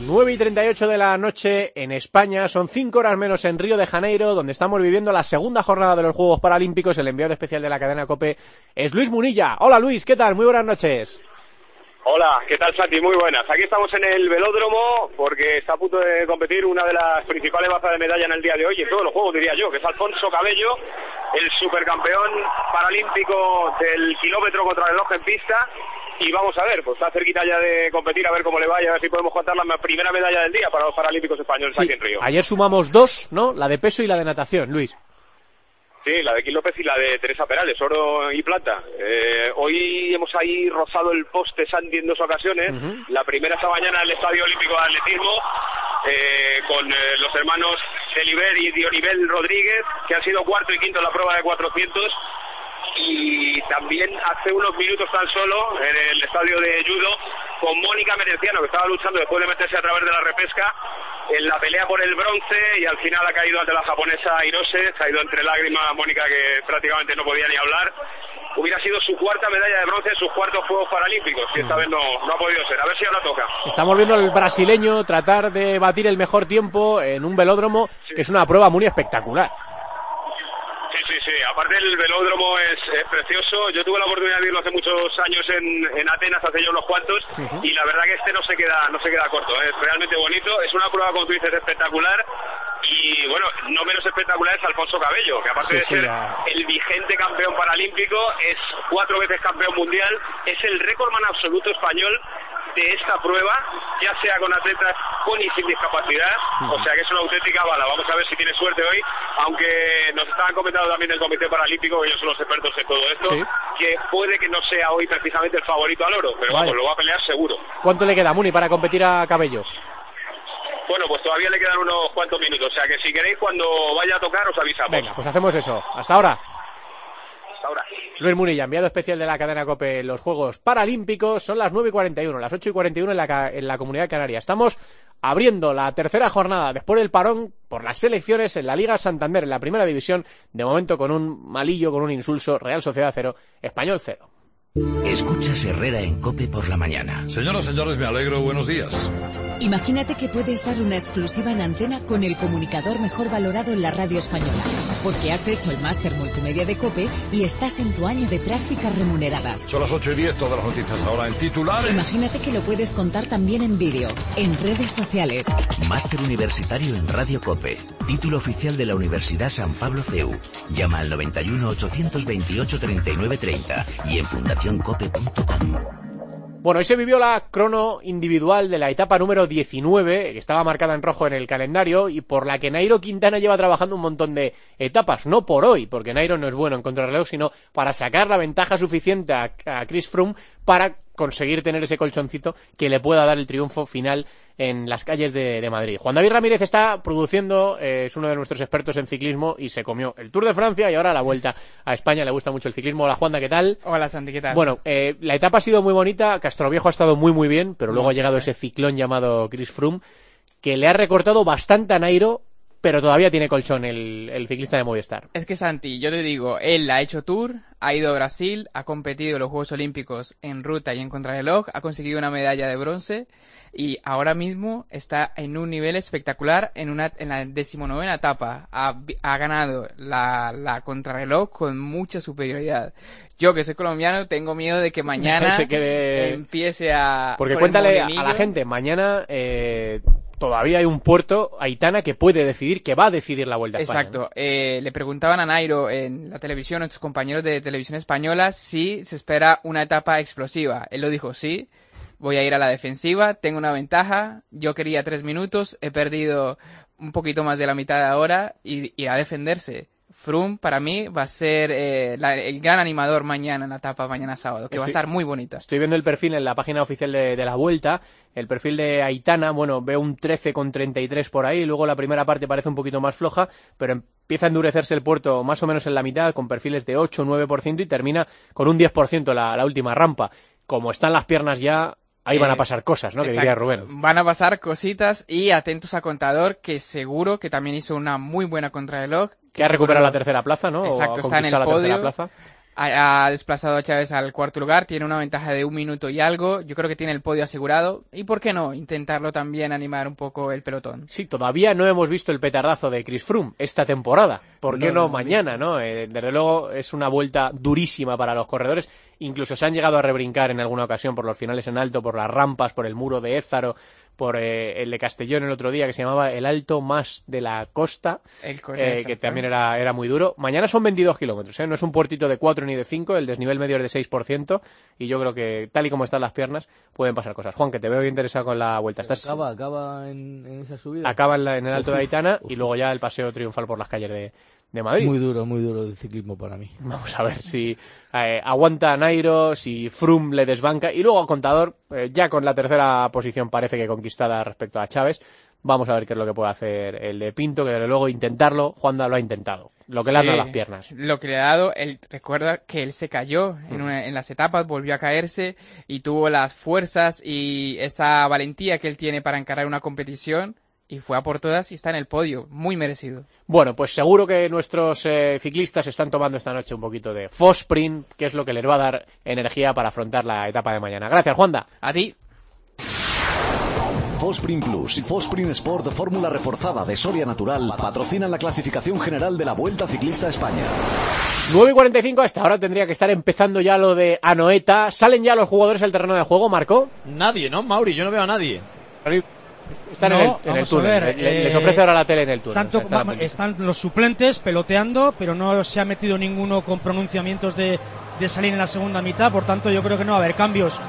9:38 de la noche en España, son 5 horas menos en Río de Janeiro, donde estamos viviendo la segunda jornada de los Juegos Paralímpicos. El enviado especial de la cadena COPE es Luis Munilla. Hola Luis, ¿qué tal? Muy buenas noches. Hola, ¿qué tal Santi? Muy buenas. Aquí estamos en el velódromo porque está a punto de competir una de las principales bazas de medalla en el día de hoy, en todos los Juegos diría yo, que es Alfonso Cabello, el supercampeón paralímpico del kilómetro contrarreloj en pista. Y vamos a ver, pues está cerquita ya de competir, a ver cómo le va y a ver si podemos contar la primera medalla del día para los paralímpicos españoles aquí en Río. Ayer sumamos 2, ¿no? La de peso y la de natación, Luis. Sí, la de Kim López y la de Teresa Perales, oro y plata. Hoy hemos ahí rozado el poste Santi en 2 ocasiones. La primera esta mañana en el Estadio Olímpico de Atletismo, con los hermanos Deliber y Dionivel Rodríguez, que han sido cuarto y quinto en la prueba de 400. Y también hace unos minutos tan solo en el estadio de judo con Mónica Merenciano, que estaba luchando después de meterse a través de la repesca en la pelea por el bronce, y al final ha caído ante la japonesa Hirose. Se ha ido entre lágrimas Mónica, que prácticamente no podía ni hablar. Hubiera sido su cuarta medalla de bronce en sus cuartos Juegos Paralímpicos, y esta vez no ha podido ser. A ver si ahora toca. Estamos viendo al brasileño tratar de batir el mejor tiempo en un velódromo, que es una prueba muy espectacular. Sí, aparte el velódromo es precioso. Yo tuve la oportunidad de irlo hace muchos años en Atenas, hace ya unos cuantos, y la verdad que este no se queda corto. Es realmente bonito, es una prueba, como tú dices, espectacular. Y bueno, no menos espectacular es Alfonso Cabello, que aparte de ser el vigente campeón paralímpico, es 4 veces campeón mundial, es el récordman absoluto español de esta prueba, ya sea con atletas con y sin discapacidad, o sea que es una auténtica bala. Vamos a ver si tiene suerte hoy, aunque nos estaban comentando también del Comité Paralímpico, que ellos son los expertos en todo esto, que puede que no sea hoy precisamente el favorito al oro, pero vamos, lo va a pelear seguro. ¿Cuánto le queda, Muni, para competir a Cabello? Bueno, pues todavía le quedan unos cuantos minutos, o sea que si queréis, cuando vaya a tocar os avisamos. Venga, pues hacemos eso. Hasta ahora. Hasta ahora. Luis Munilla, enviado especial de la cadena COPE en los Juegos Paralímpicos. Son las 9:41, las 8:41 en la Comunidad Canaria. Estamos abriendo la tercera jornada después del parón por las selecciones en la Liga Santander, en la primera división, de momento con un malillo, con un insulso, Real Sociedad 0, Español 0. Escuchas Herrera en COPE por la mañana. Señoras, señores, me alegro, buenos días. Imagínate que puedes dar una exclusiva en antena con el comunicador mejor valorado en la radio española, porque has hecho el máster multimedia de COPE y estás en tu año de prácticas remuneradas. Son las 8:10, todas las noticias ahora en titulares. Imagínate que lo puedes contar también en vídeo, en redes sociales. Máster universitario en Radio COPE. Título oficial de la Universidad San Pablo CEU. Llama al 91 828 39 30 y en fundacioncope.com. Bueno, hoy se vivió la crono individual de la etapa número 19, que estaba marcada en rojo en el calendario, y por la que Nairo Quintana lleva trabajando un montón de etapas. No por hoy, porque Nairo no es bueno en contrarreloj, sino para sacar la ventaja suficiente a Chris Froome para conseguir tener ese colchoncito que le pueda dar el triunfo final en las calles de Madrid. Juan David Ramírez está produciendo, es uno de nuestros expertos en ciclismo y se comió el Tour de Francia y ahora la vuelta a España. Le gusta mucho el ciclismo. Hola Juanda, ¿qué tal? Hola Santi, ¿qué tal? Bueno, la etapa ha sido muy bonita, Castroviejo ha estado muy bien, pero luego ha llegado ese ciclón llamado Chris Froome, que le ha recortado bastante a Nairo, pero todavía tiene colchón el ciclista de Movistar. Es que Santi, yo te digo, él ha hecho Tour, ha ido a Brasil, ha competido en los Juegos Olímpicos en ruta y en contrarreloj, ha conseguido una medalla de bronce y ahora mismo está en un nivel espectacular en la 19ª etapa. Ha ganado la contrarreloj con mucha superioridad. Yo, que soy colombiano, tengo miedo de que mañana empiece a... Porque cuéntale a la gente, mañana... todavía hay un puerto, Aitana, que puede decidir, que va a decidir la Vuelta a España. Exacto. Le preguntaban a Nairo en la televisión, a sus compañeros de televisión española, si se espera una etapa explosiva. Él lo dijo, sí, voy a ir a la defensiva, tengo una ventaja, yo quería 3 minutos, he perdido un poquito más de la mitad de ahora y a defenderse. Froome para mí va a ser el gran animador mañana en la etapa, mañana sábado, que va a estar muy bonita. Estoy viendo el perfil en la página oficial de la Vuelta, el perfil de Aitana, bueno, veo un 13,33 por ahí, luego la primera parte parece un poquito más floja, pero empieza a endurecerse el puerto más o menos en la mitad, con perfiles de 8 o 9% y termina con un 10% la última rampa. Como están las piernas ya... Ahí van a pasar cosas, ¿no? Exacto. Que diría Rubén. Van a pasar cositas y atentos a Contador, que seguro que también hizo una muy buena contrarreloj. Que ha recuperado la tercera plaza, ¿no? Exacto, está en el podio. ha desplazado a Chávez al cuarto lugar, tiene una ventaja de 1 minuto y algo, yo creo que tiene el podio asegurado, y por qué no, intentarlo también animar un poco el pelotón. Sí, todavía no hemos visto el petardazo de Chris Froome esta temporada, ¿por qué no mañana, no? Desde luego es una vuelta durísima para los corredores, incluso se han llegado a rebrincar en alguna ocasión por los finales en alto, por las rampas, por el muro de Ézaro, por el de Castellón el otro día, que se llamaba el Alto Más de la Costa, que también era muy duro. Mañana son 22 kilómetros, no es un puertito de 4 ni de 5, el desnivel medio es de 6%, y yo creo que, tal y como están las piernas, pueden pasar cosas. Juan, que te veo interesado con la vuelta. Acaba en esa subida. Acaba en el Alto de Aitana, y luego ya el paseo triunfal por las calles de Madrid. Muy duro el ciclismo para mí. Vamos a ver si aguanta Nairo, si Froome le desbanca, y luego Contador, ya con la tercera posición parece que conquistada respecto a Chávez. Vamos a ver qué es lo que puede hacer el de Pinto, que desde luego intentarlo, Juanda lo ha intentado. Lo que le han dado las piernas. Lo que le ha dado, recuerda que él se cayó en las etapas, volvió a caerse y tuvo las fuerzas y esa valentía que él tiene para encarar una competición. Y fue a por todas y está en el podio, muy merecido. Bueno, pues seguro que nuestros ciclistas están tomando esta noche un poquito de Fosprint, que es lo que les va a dar energía para afrontar la etapa de mañana. Gracias, Juanda. A ti. Fosprint Plus y Fosprint Sport, fórmula reforzada de Soria Natural, patrocinan la clasificación general de la Vuelta Ciclista a España. 9:45, hasta ahora tendría que estar empezando ya lo de Anoeta. ¿Salen ya los jugadores al terreno de juego, Marco? Nadie, ¿no, Mauri? Yo no veo a nadie. Están en el túnel. Les ofrece ahora la tele en el túnel. Están los suplentes peloteando, pero no se ha metido ninguno con pronunciamientos de salir en la segunda mitad, por tanto yo creo que no va a haber cambios.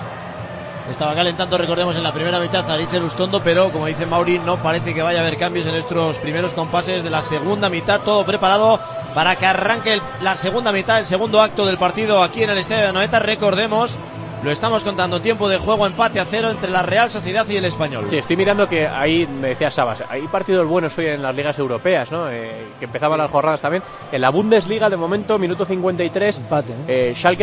Estaba calentando, recordemos, en la primera mitad Aritz Elustondo, pero como dice Mauri, no parece que vaya a haber cambios en estos primeros compases de la segunda mitad. Todo preparado para que arranque la segunda mitad, el segundo acto del partido aquí en el estadio de Anoeta. Recordemos, lo estamos contando, tiempo de juego, empate a 0 entre la Real Sociedad y el Español. Sí, estoy mirando que ahí, me decía Sabas, hay partidos buenos hoy en las ligas europeas, ¿no? Que empezaban las jornadas también. En la Bundesliga, de momento, minuto 53, empate, Schalke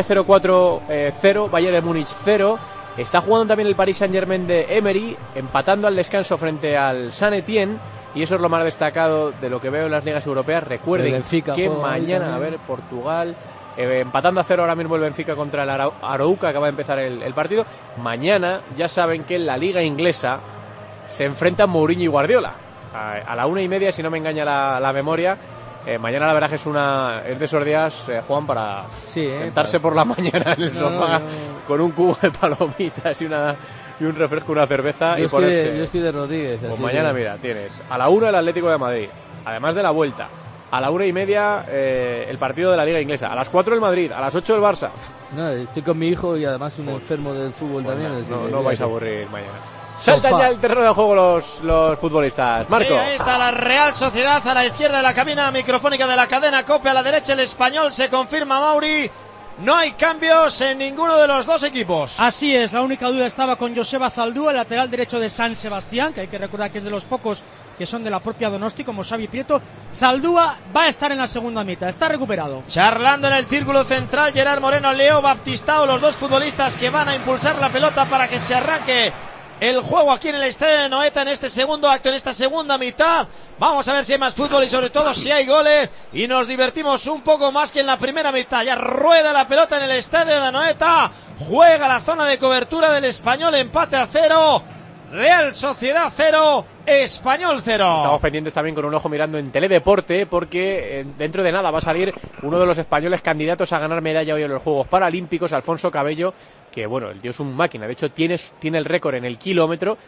0-4-0, Bayern de Múnich 0. Está jugando también el Paris Saint-Germain de Emery, empatando al descanso frente al Saint-Étienne, y eso es lo más destacado de lo que veo en las ligas europeas. Recuerden Benfica, que mañana, a ver, Portugal... empatando a 0 ahora mismo el Benfica contra el Arouca, acaba de empezar el partido. Mañana ya saben que en la liga inglesa se enfrentan Mourinho y Guardiola a la 1:30, si no me engaña la memoria. Mañana la verdad que es de esos días, Juan, para sentarse por la mañana en el sofá con un cubo de palomitas y un refresco, una cerveza, y ponerse. Yo estoy de Rodríguez. Pues mañana, mira, tienes a la 1 el Atlético de Madrid, además de la vuelta. A la 1:30 el partido de la Liga Inglesa. A las 4 el Madrid, a las 8 el Barça. No, estoy con mi hijo y además un enfermo del fútbol también. No vais a aburrir mañana. Saltan ya al terreno de juego los futbolistas. Marco. Sí, ahí está la Real Sociedad a la izquierda de la cabina microfónica de la cadena COPE, a la derecha el Español. Se confirma, Mauri. No hay cambios en ninguno de los dos equipos. Así es, la única duda estaba con Joseba Zaldúa, el lateral derecho de San Sebastián, que hay que recordar que es de los pocos que son de la propia Donosti, como Xavi Prieto. Zaldúa va a estar en la segunda mitad, está recuperado. Charlando en el círculo central, Gerard Moreno, Leo Baptistao, los dos futbolistas que van a impulsar la pelota para que se arranque el juego aquí en el estadio de Anoeta en este segundo acto, en esta segunda mitad. Vamos a ver si hay más fútbol y sobre todo si hay goles, y nos divertimos un poco más que en la primera mitad. Ya rueda la pelota en el estadio de Anoeta, juega la zona de cobertura del Español, empate a 0, Real Sociedad 0, Español 0. Estamos pendientes también con un ojo mirando en Teledeporte, porque dentro de nada va a salir uno de los españoles candidatos a ganar medalla hoy en los Juegos Paralímpicos, Alfonso Cabello, que bueno, el tío es un máquina. De hecho tiene el récord en el kilómetro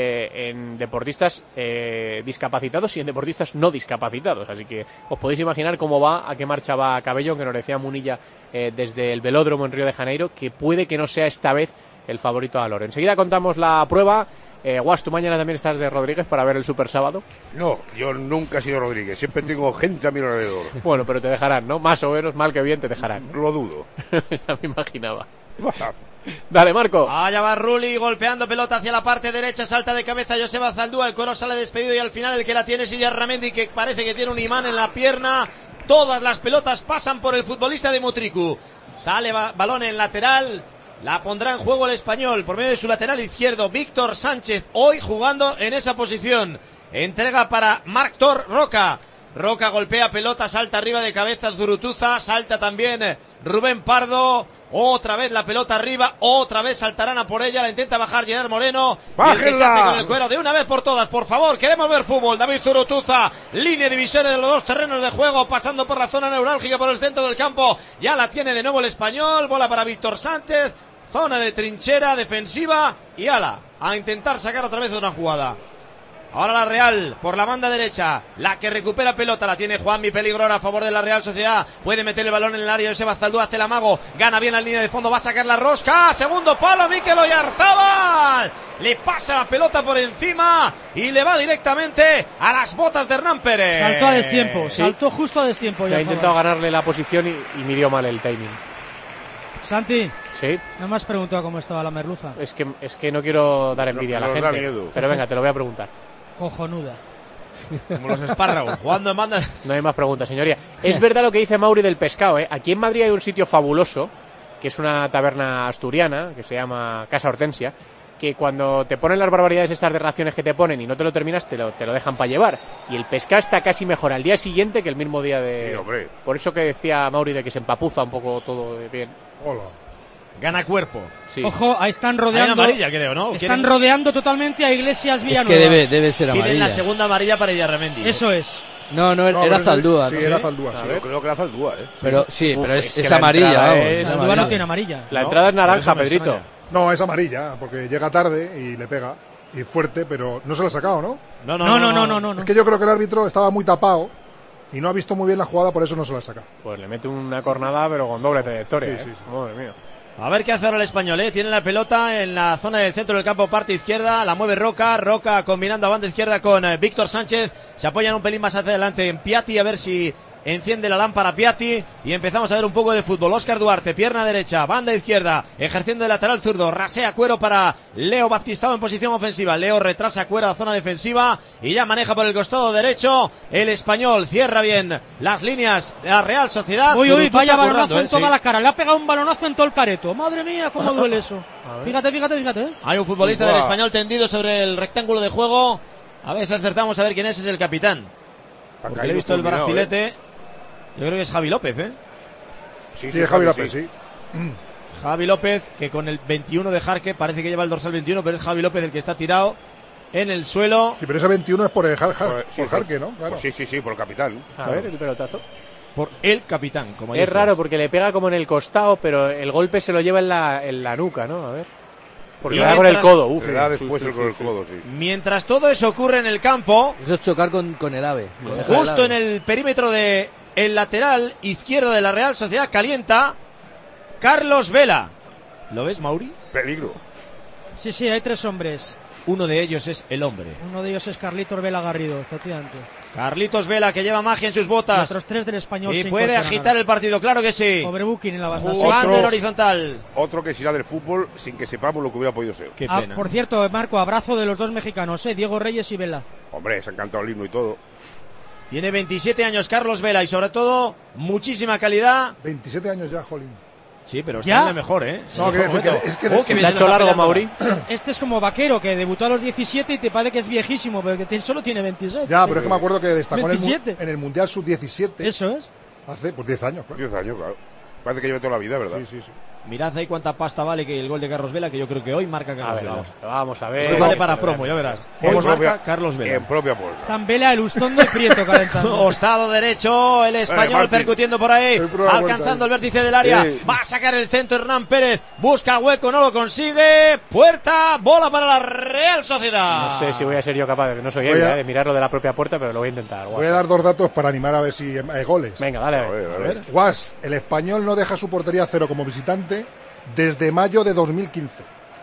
en deportistas discapacitados y en deportistas no discapacitados, así que os podéis imaginar cómo va, a qué marcha va Cabello, aunque nos decía Munilla desde el velódromo en Río de Janeiro que puede que no sea esta vez el favorito a Loro. Enseguida contamos la prueba. Guas, ¿tú mañana también estás de Rodríguez para ver el Super Sábado? No, yo nunca he sido Rodríguez, siempre tengo gente a mi alrededor. Bueno, pero te dejarán, ¿no? Más o menos, mal que bien, te dejarán. Lo dudo. Ya me imaginaba. Dale, Marco. Allá va Rulli golpeando pelota hacia la parte derecha, salta de cabeza Joseba Zaldúa, el coro sale despedido y al final el que la tiene es Illar Ramendi, que parece que tiene un imán en la pierna. Todas las pelotas pasan por el futbolista de Mutriku. Sale balón en lateral. La pondrá en juego el Español por medio de su lateral izquierdo, Víctor Sánchez, hoy jugando en esa posición. Entrega para Marc Tor Roca. Roca golpea pelota, salta arriba de cabeza Zurutuza, salta también Rubén Pardo. Otra vez la pelota arriba, otra vez saltarán a por ella, la intenta bajar Gerard Moreno. Y el que se hace con el cuero de una vez por todas, por favor, queremos ver fútbol. David Zurutuza, línea divisoria de los dos terrenos de juego, pasando por la zona neurálgica, por el centro del campo. Ya la tiene de nuevo el español, bola para Víctor Sánchez, zona de trinchera defensiva y ala, a intentar sacar otra vez una jugada. Ahora la Real, por la banda derecha, la que recupera pelota, la tiene Juanmi, peligro ahora a favor de la Real Sociedad, puede meter el balón en el área de Joseba Zaldúa, hace el amago, gana bien la línea de fondo, va a sacar la rosca, segundo palo, Mikel Oyarzábal, le pasa la pelota por encima y le va directamente a las botas de Hernán Pérez. Saltó a destiempo, saltó justo a destiempo. Ha intentado ganarle la posición y midió mal el timing. Santi, sí. No me has preguntado cómo estaba la merluza. Es que no quiero dar envidia a la gente, pero venga, te lo voy a preguntar. Cojonuda. Como los espárragos, jugando en banda. No hay más preguntas, señoría. Es verdad lo que dice Mauri del pescado, ¿eh? Aquí en Madrid hay un sitio fabuloso, que es una taberna asturiana, que se llama Casa Hortensia, que cuando te ponen las barbaridades estas de raciones que te ponen y no te lo terminas, te lo dejan para llevar. Y el pescado está casi mejor al día siguiente que el mismo día de... Sí, hombre. Por eso que decía Mauri de que se empapuza un poco todo bien. Hola. Gana cuerpo. Sí. Ojo, ahí están rodeando. Hay amarilla, creo, ¿no? Están rodeando totalmente a Iglesias Villanueva. Es que debe ser amarilla. Piden la segunda amarilla para Illarramendi. Eso es. No, era Zaldúa. Sí, ¿no? era Zaldúa. Sí, Yo creo que era Zaldúa, Pero sí, pero es que amarilla. Zaldúa no tiene amarilla. La entrada es naranja, Pedrito. No, es amarilla, porque llega tarde y le pega. Y fuerte, pero no se la ha sacado, ¿no? No. Es que yo creo que el árbitro estaba muy tapado y no ha visto muy bien la jugada, por eso no se la ha sacado. Pues le mete una cornada, pero con doble trayectoria. Sí. Madre mía. A ver qué hace ahora el español, Tiene la pelota en la zona del centro del campo, parte izquierda, la mueve Roca combinando a banda izquierda con Víctor Sánchez, se apoyan un pelín más hacia adelante en Piatti, a ver si enciende la lámpara Piatti, y empezamos a ver un poco de fútbol. Óscar Duarte, pierna derecha, banda izquierda, ejerciendo de lateral zurdo, rasea Cuero para Leo Baptistao en posición ofensiva, Leo retrasa Cuero a la zona defensiva y ya maneja por el costado derecho el español, cierra bien las líneas de la Real Sociedad. Uy, vaya balonazo en toda la cara, le ha pegado un balonazo en todo el careto, madre mía, cómo duele eso. Fíjate. Hay un futbolista del español tendido sobre el rectángulo de juego, a ver si acertamos a ver quién es el capitán, porque le he visto el bracilete. Yo creo que es Javi López, Sí, es Javi López, sí. Javi López, que con el 21 de Jarque, parece que lleva el dorsal 21, pero es Javi López el que está tirado en el suelo. Sí, pero ese 21 es por el Jarque, ¿no? Claro. Pues sí, por el capitán. A ver, el pelotazo. Por el capitán, como es raro porque le pega como en el costado, pero el golpe se lo lleva en la nuca, ¿no? A ver. Porque le da con el codo. Le da después con el codo, sí. Mientras todo eso ocurre en el campo. Eso es chocar con el ave. Justo en el perímetro de el lateral izquierdo de la Real Sociedad calienta Carlos Vela. ¿Lo ves, Mauri? Peligro. Sí, hay tres hombres. Uno de ellos es el hombre. Uno de ellos es Carlitos Vela Garrido, efectivamente. Carlitos Vela, que lleva magia en sus botas. Y otros tres del español. Y puede agitar el partido, claro que sí. Overbooking en la banda. Jugando en horizontal. Otro que será del fútbol sin que sepamos lo que hubiera podido ser. Qué pena. Por cierto, Marco, abrazo de los dos mexicanos, Diego Reyes y Vela. Hombre, se ha encantado el himno y todo. Tiene 27 años Carlos Vela y sobre todo muchísima calidad. 27 años ya, jolín. Sí, pero está en la mejor, No, es que le ha hecho largo, Mauri. Este es como Vaquero, que debutó a los 17 y te parece que es viejísimo, pero que solo tiene 26. Ya, pero es que me acuerdo que destacó 27. en el Mundial Sub-17. Eso es. Hace 10 años, claro. 10 años, claro. Parece que lleva toda la vida, ¿verdad? Sí. Mirad ahí cuánta pasta vale que el gol de Carlos Vela, que yo creo que hoy marca Carlos Vela. Vamos a ver. Vale para promo, ya verás. Hoy marca Carlos Vela. En propia puerta. Están Vela, Elustondo y Prieto calentando. Costado derecho, el español percutiendo por ahí, alcanzando el vértice del área. Va a sacar el centro Hernán Pérez, busca hueco, no lo consigue. Puerta, bola para la Real Sociedad. No sé si voy a ser yo capaz, no soy él, de mirarlo de la propia puerta, pero lo voy a intentar. Voy a dar dos datos para animar a ver si hay goles. Venga, dale. A ver. Guas, el español no deja su portería cero como visitante desde mayo de 2015.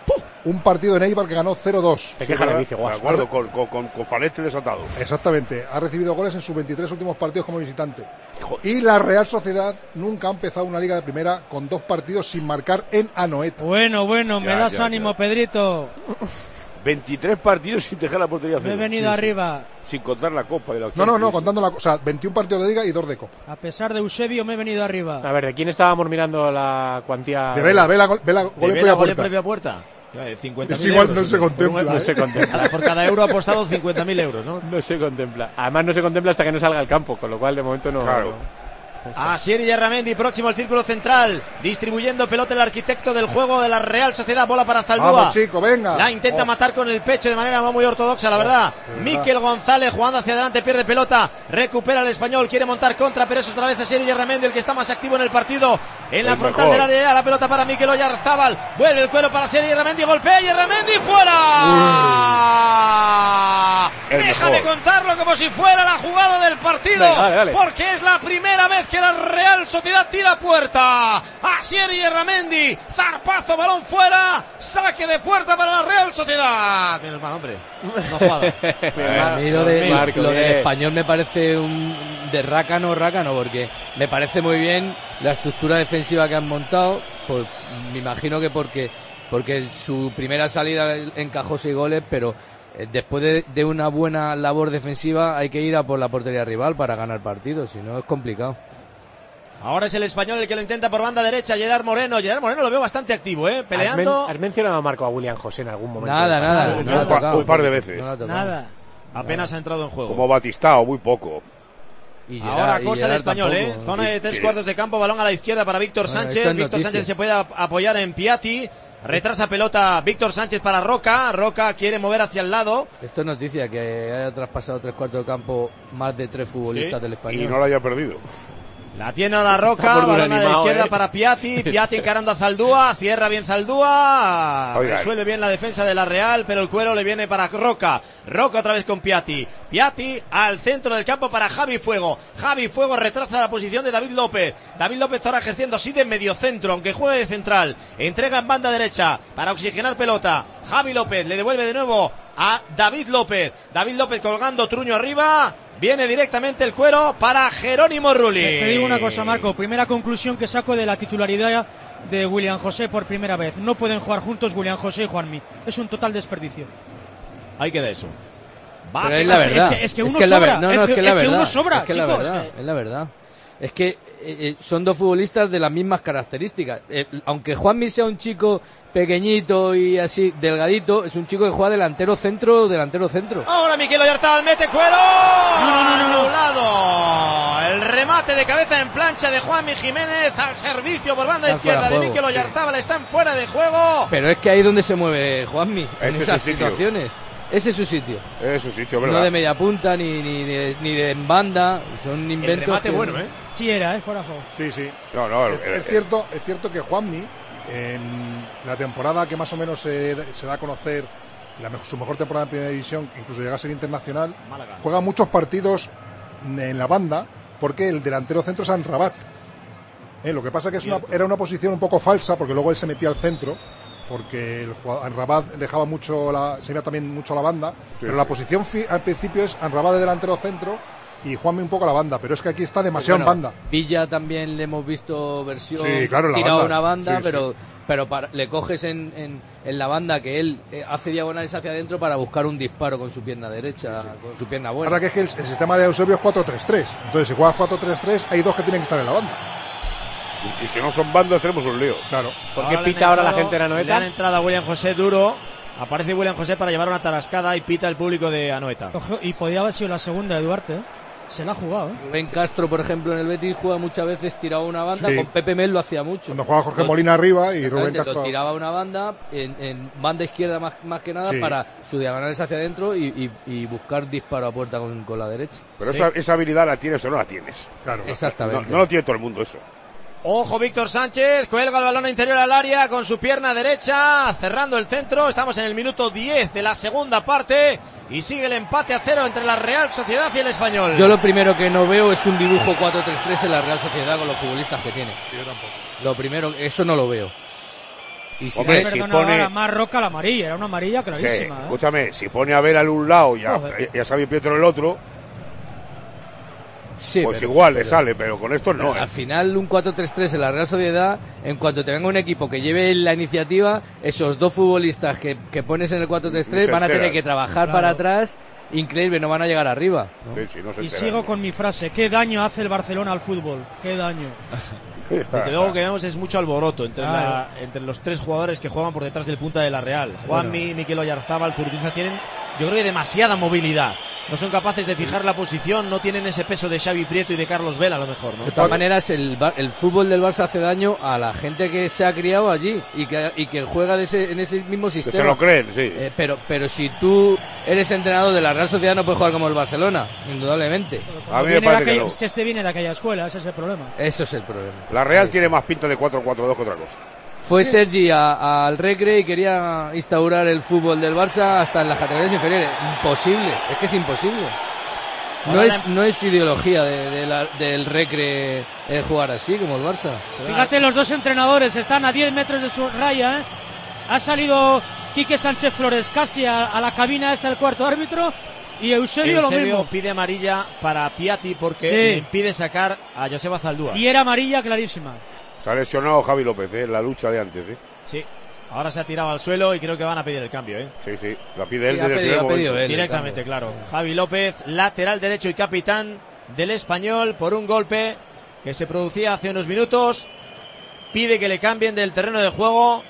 Un partido en Eibar que ganó 0-2. Te queja la bici, Guas. De acuerdo, con Falete desatado. Exactamente. Ha recibido goles en sus 23 últimos partidos como visitante. Y la Real Sociedad nunca ha empezado una liga de primera con 2 partidos sin marcar en Anoeta. Bueno, me das ánimo, Pedrito. 23 partidos sin dejar la portería cero. Me he venido arriba. Sin contar la Copa. Y la no, contando la Copa. O sea, 21 partidos de Liga y 2 de Copa. A pesar de Eusebio, me he venido arriba. A ver, ¿de quién estábamos mirando la cuantía? De Vela, gol en propia puerta. 50.000 igual euros. no se contempla. No se contempla. Por cada euro ha apostado 50.000 euros, ¿no? No se contempla. Además no se contempla hasta que no salga al campo, con lo cual de momento no... Claro. no. Asier Illarramendi, próximo al círculo central, distribuyendo pelota el arquitecto del juego de la Real Sociedad, bola para Zaldúa. Vamos, chico, venga. La intenta matar con el pecho de manera muy ortodoxa, la verdad. Miquel González jugando hacia adelante, pierde pelota, recupera el Español, quiere montar contra, pero es otra vez Asier Illarramendi el que está más activo en el partido. En la frontal del área, la pelota para Mikel Oyarzábal, vuelve el cuero para Asier Illarramendi, golpea Illarramendi, fuera. Déjame contarlo como si fuera la jugada del partido, dale. porque es la primera vez que la Real Sociedad tira puerta. Asier Illarramendi, zarpazo, balón fuera, saque de puerta para la Real Sociedad. Menos mal, hombre. No ha jugado. A mí lo del Español me parece de rácano, porque me parece muy bien la estructura defensiva que han montado. Pues me imagino que porque su primera salida encajó 6 goles, pero después de una buena labor defensiva hay que ir a por la portería rival para ganar partidos, si no es complicado. Ahora es el Español el que lo intenta por banda derecha, Gerard Moreno lo veo bastante activo, peleando. ¿Has mencionado a Marco a William José en algún momento? Nada. Un par de veces. Nada. Apenas ha entrado en juego. Como Batistao, muy poco. Ahora cosa el Español, zona de 3 cuartos de campo, balón a la izquierda para Víctor Sánchez. Víctor Sánchez se puede apoyar en Piatti. Retrasa pelota Víctor Sánchez para Roca. Roca quiere mover hacia el lado. Esto es noticia, que haya traspasado 3 cuartos de campo más de 3 futbolistas del Español. Y no lo haya perdido. La tiene a la Roca, balón a la izquierda para Piatti. Piatti encarando a Zaldúa, cierra bien Zaldúa. Resuelve bien la defensa de la Real, pero el cuero le viene para Roca. Roca otra vez con Piatti. Piatti al centro del campo para Javi Fuego. Javi Fuego retrasa la posición de David López. David López ahora ejerciendo así de mediocentro, aunque juegue de central. Entrega en banda derecha para oxigenar pelota. Javi López le devuelve de nuevo a David López. David López colgando, Truño arriba. Viene directamente el cuero para Jerónimo Rulli. Te digo una cosa, Marco. Primera conclusión que saco de la titularidad de William José por primera vez. No pueden jugar juntos William José y Juanmi. Es un total desperdicio. Ahí queda eso. Pero es la verdad. Es que uno sobra. Es que la verdad. Uno sobra, es la verdad. Es que son dos futbolistas de las mismas características. Aunque Juanmi sea un chico pequeñito y así delgadito, es un chico que juega delantero centro. Ahora Mikel Oyarzábal mete cuero. No. El remate de cabeza en plancha de Juanmi Jiménez al servicio por banda izquierda de Mikel Oyarzábal. Están fuera de juego. Pero es que ahí es donde se mueve Juanmi, en esas situaciones. Ese es su sitio. ¿Verdad? No de media punta ni de en banda. Son inventos. El remate bueno, Sí era, fuera de juego. Sí. No, es cierto que Juanmi, en la temporada que más o menos se da a conocer, su mejor temporada en primera división, incluso llega a ser internacional, Málaga, juega muchos partidos en la banda, porque el delantero centro es Amrabat. Lo que pasa que era una posición un poco falsa, porque luego él se metía al centro, porque Amrabat dejaba se iba también mucho a la banda, pero la posición al principio es Amrabat de delantero centro y Juanmi un poco a la banda, pero es que aquí está demasiado en banda. Villa también le hemos visto versión tirado una banda, pero le coges en la banda que él hace diagonales hacia adentro para buscar un disparo con su pierna derecha, con su pierna buena. Ahora que es que el sistema de Eusebio es 4-3-3, entonces si juegas 4-3-3 hay dos que tienen que estar en la banda. Y si no son bandas tenemos un lío. Claro. ¿Por qué pita ahora la gente en Anoeta? Le han entrado a William José duro. Aparece William José para llevar una tarascada y pita el público de Anoeta. Ojo, y podía haber sido la segunda de Duarte. Se la ha jugado. Ben Castro, por ejemplo, en el Betis juega muchas veces tirado una banda. Con Pepe Mel lo hacía mucho. Cuando juega Jorge Molina arriba y Rubén Castro tiraba una banda en banda izquierda más que nada para su diagonales hacia adentro y buscar disparo a puerta con la derecha. Pero esa habilidad la tienes o no la tienes. Claro. Exactamente. No lo tiene todo el mundo eso. Ojo, Víctor Sánchez cuelga el balón interior al área con su pierna derecha, cerrando el centro. Estamos en el minuto 10 de la segunda parte y sigue el empate a 0 entre la Real Sociedad y el Español. Yo lo primero que no veo es un dibujo 4-3-3 en la Real Sociedad con los futbolistas que tiene. Yo tampoco. Lo primero, eso no lo veo. Y si pone más Roca la amarilla, era una amarilla clarísima. Sí, escúchame, si pone a Vera al un lado y a Xavi Pietro en el otro, sí, pues igual le sale, pero con esto no. Al final un 4-3-3 en la Real Sociedad, en cuanto te venga un equipo que lleve la iniciativa, esos dos futbolistas que pones en el 4-3-3 van a tener que trabajar para atrás. Increíble, no van a llegar arriba, ¿no? Y sigo con mi frase: ¿qué daño hace el Barcelona al fútbol? ¿Qué daño? Desde luego que vemos es mucho alboroto entre los tres jugadores que juegan por detrás del punta de la Real. Juanmi, Mikel Oyarzabal, Zurbiza tienen, yo creo que demasiada movilidad. No son capaces de fijar la posición, no tienen ese peso de Xavi Prieto y de Carlos Vela a lo mejor, ¿no? De todas maneras, el fútbol del Barça hace daño a la gente que se ha criado allí y que juega en ese mismo sistema. Que se lo creen, sí. Pero si tú eres entrenador de la Real Sociedad no puedes jugar como el Barcelona, indudablemente. A mí me parece que no. Es que este viene de aquella escuela, ese es el problema. Eso es el problema. La Real tiene más pinta de 4-4-2 que otra cosa. Fue Sergi al Recre y quería instaurar el fútbol del Barça hasta en las categorías inferiores. Imposible, es que es imposible. No es ideología del Recre jugar así como el Barça. Fíjate, los dos entrenadores están a 10 metros de su raya, ¿eh? Ha salido Quique Sánchez Flores casi a la cabina el cuarto árbitro, y Eusebio lo mismo. Pide amarilla para Piatti porque le impide sacar a Joseba Zaldúa. Y era amarilla clarísima. Se ha lesionado Javi López, en la lucha de antes, ¿sí? Sí. Ahora se ha tirado al suelo y creo que van a pedir el cambio, ¿eh? Sí, la pide él desde el primer momento. Directamente, claro. Javi López, lateral derecho y capitán del Español, por un golpe que se producía hace unos minutos. Pide que le cambien del terreno de juego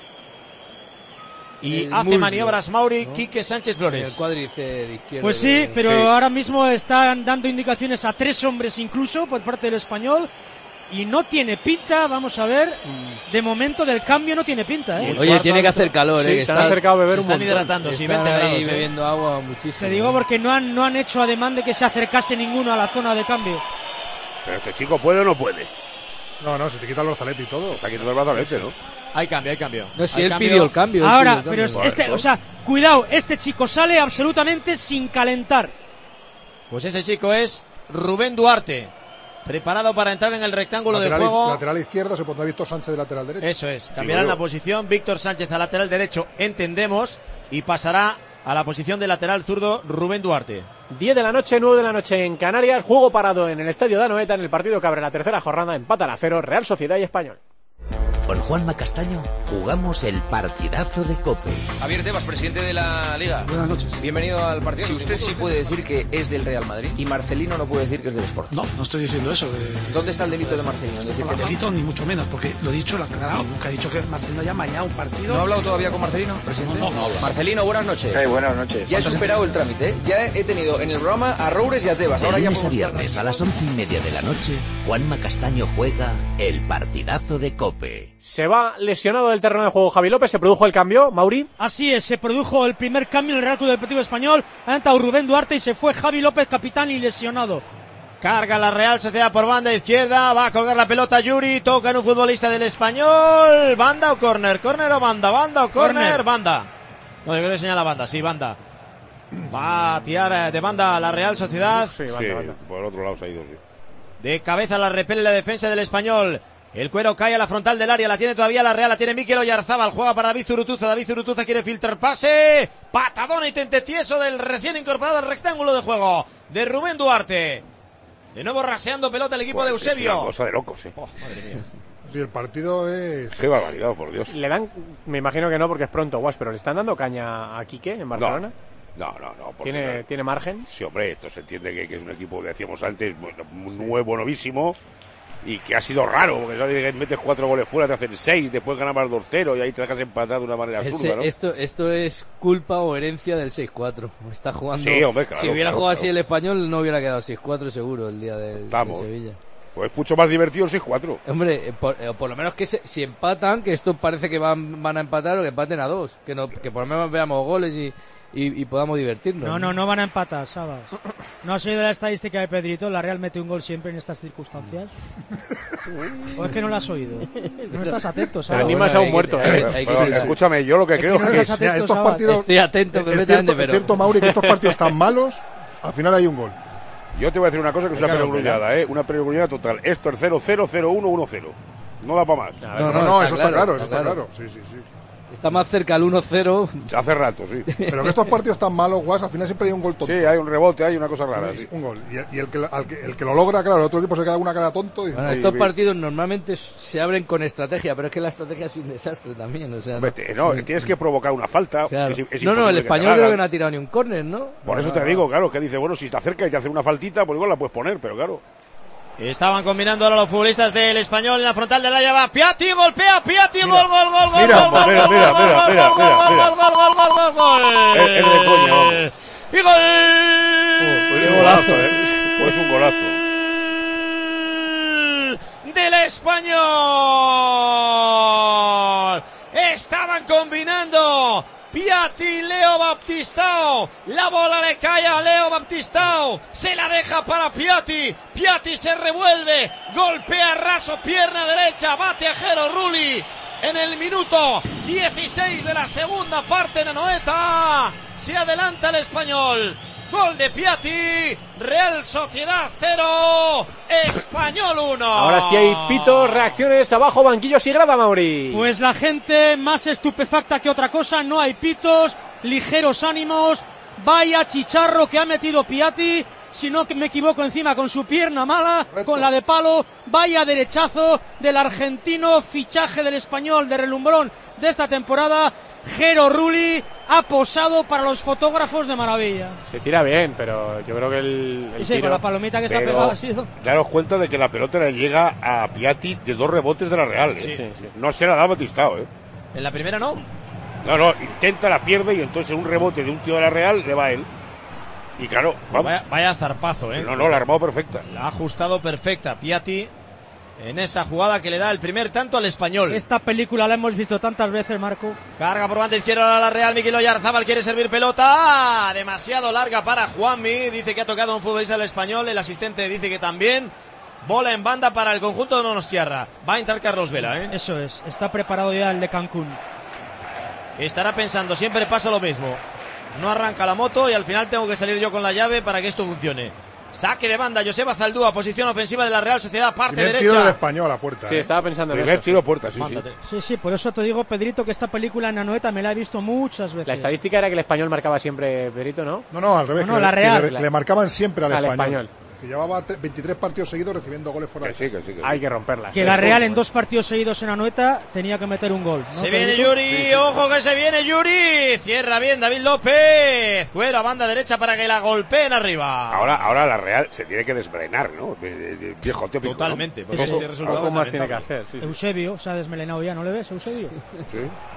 y hace maniobras Mauri, ¿no? Quique Sánchez Flores. El cuádriceps de izquierda. Pues sí, pero ahora mismo están dando indicaciones a 3 hombres incluso por parte del Español. Y no tiene pinta, vamos a ver, de momento del cambio no tiene pinta, ¿eh? Oye, tiene que hacer calor, ¿eh? Se han acercado a beber un montón. Hidratando, sí, 20 grados, ahí bebiendo agua muchísimo. Te digo porque no han hecho ademán de que se acercase ninguno a la zona de cambio. Pero este chico puede o no puede. No, se te quita el brazalete y todo. Se está quitando el brazalete, ¿no? Hay cambio. No, si él pidió el cambio. Ahora, pero o sea, cuidado, este chico sale absolutamente sin calentar. Pues ese chico es Rubén Duarte. Preparado para entrar en el rectángulo de juego. Lateral izquierdo, se pondrá Víctor Sánchez de lateral derecho. Eso es, cambiarán la posición. Víctor Sánchez a lateral derecho, entendemos, y pasará a la posición de lateral zurdo Rubén Duarte. 10 de la noche, 9 de la noche en Canarias. Juego parado en el estadio de Anoeta en el partido que abre la tercera jornada. Empatan a 0 Real Sociedad y Español. Con Juanma Castaño jugamos el partidazo de COPE. Javier Tebas, presidente de la Liga. Buenas noches. Bienvenido al partido. Si usted sí puede decir que es del Real Madrid y Marcelino no puede decir que es del Sporting. No estoy diciendo eso. ¿Dónde está el delito de Marcelino? El delito ni mucho menos, porque lo he dicho, lo he aclarado. Nunca he dicho que Marcelino haya mañado un partido. ¿No ha hablado todavía con Marcelino, presidente? No. Marcelino, buenas noches. Buenas noches. Ya he superado el trámite, ¿eh? Ya he tenido en el programa a Roures y a Tebas. De lunes a viernes a las 11:30 de la noche, Juanma Castaño juega el partidazo de COPE. Se va lesionado del terreno de juego Javi López. ¿Se produjo el cambio, Mauri? Así es, se produjo el primer cambio en el Real Club Deportivo Español. Ha entrado Rubén Duarte y se fue Javi López, capitán y lesionado. Carga la Real Sociedad por banda izquierda. Va a colgar la pelota Yuri. Toca en un futbolista del Español. ¿Banda o córner? ¿Córner o banda? ¿Banda o córner? Banda. No, yo creo que señala banda. Sí, banda. Va a tirar de banda la Real Sociedad. Sí, banda. Por el otro lado se ha ido, sí. De cabeza la repele la defensa del Español. El cuero cae a la frontal del área, la tiene todavía la Real, la tiene Mikel Oyarzabal, juega para David Zurutuza quiere filtrar pase, patadón y tentetieso del recién incorporado al rectángulo de juego de Rubén Duarte. De nuevo raseando pelota el equipo de Eusebio. Es una cosa de locos, madre mía. Sí, el partido es... Qué barbaridad, por Dios. Le dan, me imagino que no porque es pronto, Guas, pero ¿le están dando caña a Quique en Barcelona? No. ¿Tiene margen? Sí, hombre, esto se entiende que es un equipo, decíamos antes, nuevo, novísimo. Y que ha sido raro, porque sabes que metes 4 goles fuera, te hacen 6, después ganas más 2-0 y ahí te dejas empatar de una manera absurda, ¿no? Esto es culpa o herencia del 6-4. Está jugando. Sí, hombre, claro. Si hubiera jugado así el Español, no hubiera quedado 6-4 seguro el día de Sevilla. Pues es mucho más divertido el 6-4. Hombre, por lo menos que si empatan, que esto parece que van a empatar o que empaten a 2. Que por lo menos veamos goles y podamos divertirnos. No van a empatar, Sabas. ¿No has oído la estadística de Pedrito? La Real mete un gol siempre en estas circunstancias. ¿O es que no la has oído? No estás atento, Sabas. Te animas a un muerto. Escúchame, yo lo que creo es que estos partidos... Estoy atento perfectamente, pero... Es cierto, Mauri, que estos partidos tan malos, al final hay un gol. Yo te voy a decir una cosa que es una perogrullada, una perogrullada total. Esto es 0-0, 0-1, 1-0. No da para más. No, eso está claro, Sí. Está más cerca al 1-0. Hace rato, sí. Pero que estos partidos tan malos, Guas, al final siempre hay un gol tonto. Sí, hay un rebote, hay una cosa rara. Sí. Un gol. Y el que lo logra, claro, el otro equipo se queda una cara tonto. Y... Bueno, estos partidos normalmente se abren con estrategia, pero es que la estrategia es un desastre también. O sea, tienes que provocar una falta. Claro. El Español creo que no ha tirado ni un córner, ¿no? Por eso te digo, claro, que dice, bueno, si está cerca y te hace una faltita, pues igual la puedes poner, pero claro. Estaban combinando ahora los futbolistas del Español en la frontal del área. Va Piatti, golpea Piatti, gol. Mira. Es de coña, vamos. Y gol. Pues un golazo, Pues un golazo. Del Español. Estaban combinando Piatti, Leo Baptistao. La bola le cae a Leo Baptistao. Se la deja para Piatti. Piatti se revuelve. Golpea raso, pierna derecha. Bate a Jero Rulli. En el minuto 16 de la segunda parte en Anoeta. Se adelanta el Español. Gol de Piatti. Real Sociedad 0. Español 1. Ahora sí hay pitos, reacciones abajo, banquillos y grada, Mauri. Pues la gente más estupefacta que otra cosa. No hay pitos, ligeros ánimos. Vaya chicharro que ha metido Piatti. Si no me equivoco, encima con su pierna mala, con la de palo. Vaya derechazo del argentino, fichaje del Español de relumbrón de esta temporada. Jero Rulli ha posado para los fotógrafos de maravilla. Se tira bien, pero yo creo que el sí, tiro... con la palomita que se ha pegado ha sido... Daros cuenta de que la pelota le llega a Piatti de 2 rebotes de la Real, ¿eh? Sí. No se la da Batistao, ¿eh? En la primera no. No, intenta, la pierde y entonces un rebote de un tío de la Real le va a él. Y claro, vamos. Vaya zarpazo, ¿eh? No, la ha armado perfecta. La ha ajustado perfecta Piatti en esa jugada que le da el primer tanto al Español. Esta película la hemos visto tantas veces, Marco. Carga por banda izquierda a la Real. Mikel Oyarzabal quiere servir pelota. Demasiado larga para Juanmi. Dice que ha tocado un futbolista del Español. El asistente dice que también. Bola en banda para el conjunto de Donostiarra. Va a entrar Carlos Vela, ¿eh? Eso es. Está preparado ya el de Cancún. Que estará pensando, siempre pasa lo mismo. No arranca la moto y al final tengo que salir yo con la llave para que esto funcione. Saque de banda, Joseba Zaldúa, posición ofensiva de la Real Sociedad, parte primer derecha. Tiro del Español a puerta. Sí, estaba pensando en primer esto. Tiro a puerta, sí. Sí, por eso te digo, Pedrito, que esta película en Anoeta me la he visto muchas veces. La estadística era que el Español marcaba siempre, Pedrito, ¿no? No, al revés. No, la Real. Le marcaban siempre al Español. Que llevaba 23 partidos seguidos recibiendo goles fuera de casa. Hay que romperlas. Que la Real en 2 partidos seguidos en Anoeta tenía que meter un gol, ¿no? Se viene Yuri, ojo que se viene Yuri. Cierra bien David López. Cuero a banda derecha para que la golpeen arriba. Ahora la Real se tiene que desmelenar, ¿no? Viejo típico. Totalmente. ¿No? Algo más tiene que hacer. Sí. Eusebio se ha desmelenado ya, ¿no le ves, Eusebio? Sí.